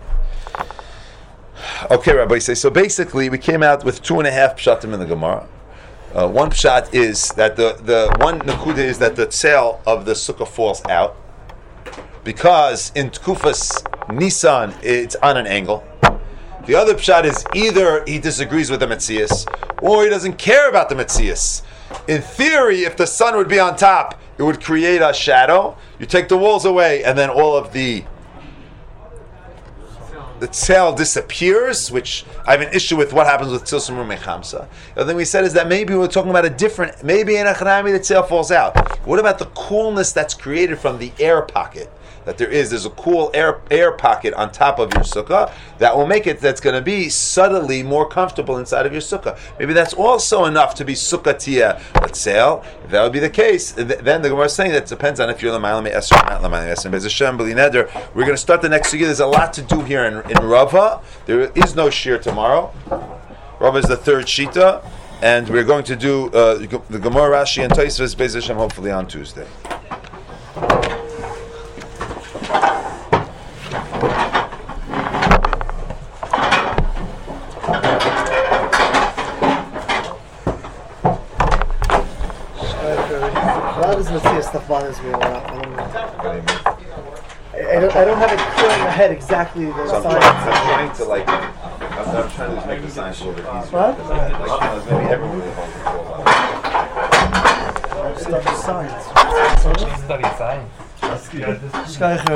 Speaker 2: Okay, Rabbi say, so basically we came out with 2.5 pshatim in the Gemara. One pshat is that the one nakuda is that the tzel of the sukkah falls out, because in Tkufas Nisan it's on an angle. The other pshat is either he disagrees with the Metzias, or he doesn't care about the Metzias. In theory, if the sun would be on top, it would create a shadow. You take the walls away, and then all of the tzel disappears, which I have an issue with what happens with tzil sumur mechamsa. The other thing we said is that maybe we're talking about a different, maybe in Achanami the tzel falls out. What about the coolness that's created from the air pocket? That there's a cool air pocket on top of your sukkah that will make it, that's going to be subtly more comfortable inside of your sukkah. Maybe that's also enough to be sukkah tia tzel. If that would be the case, then the Gemara is saying that it depends on if you're l'mayla me'eser or not l'mayla me'eser. Bez Hashem b'li neder. We're going to start the next sugya. There's a lot to do here in Rava. There is no shir tomorrow. Rava is the third shita, and we're going to do the Gemara, Rashi, and Tosfos Bez Hashem hopefully on Tuesday.
Speaker 7: Stuff bothers me a lot. I don't have it clear in my head exactly the
Speaker 2: so
Speaker 7: science.
Speaker 2: I'm trying to make the science a little bit easier.
Speaker 7: What?
Speaker 2: Maybe everyone will hold the
Speaker 7: Study science.
Speaker 1: Study science.
Speaker 7: That's good.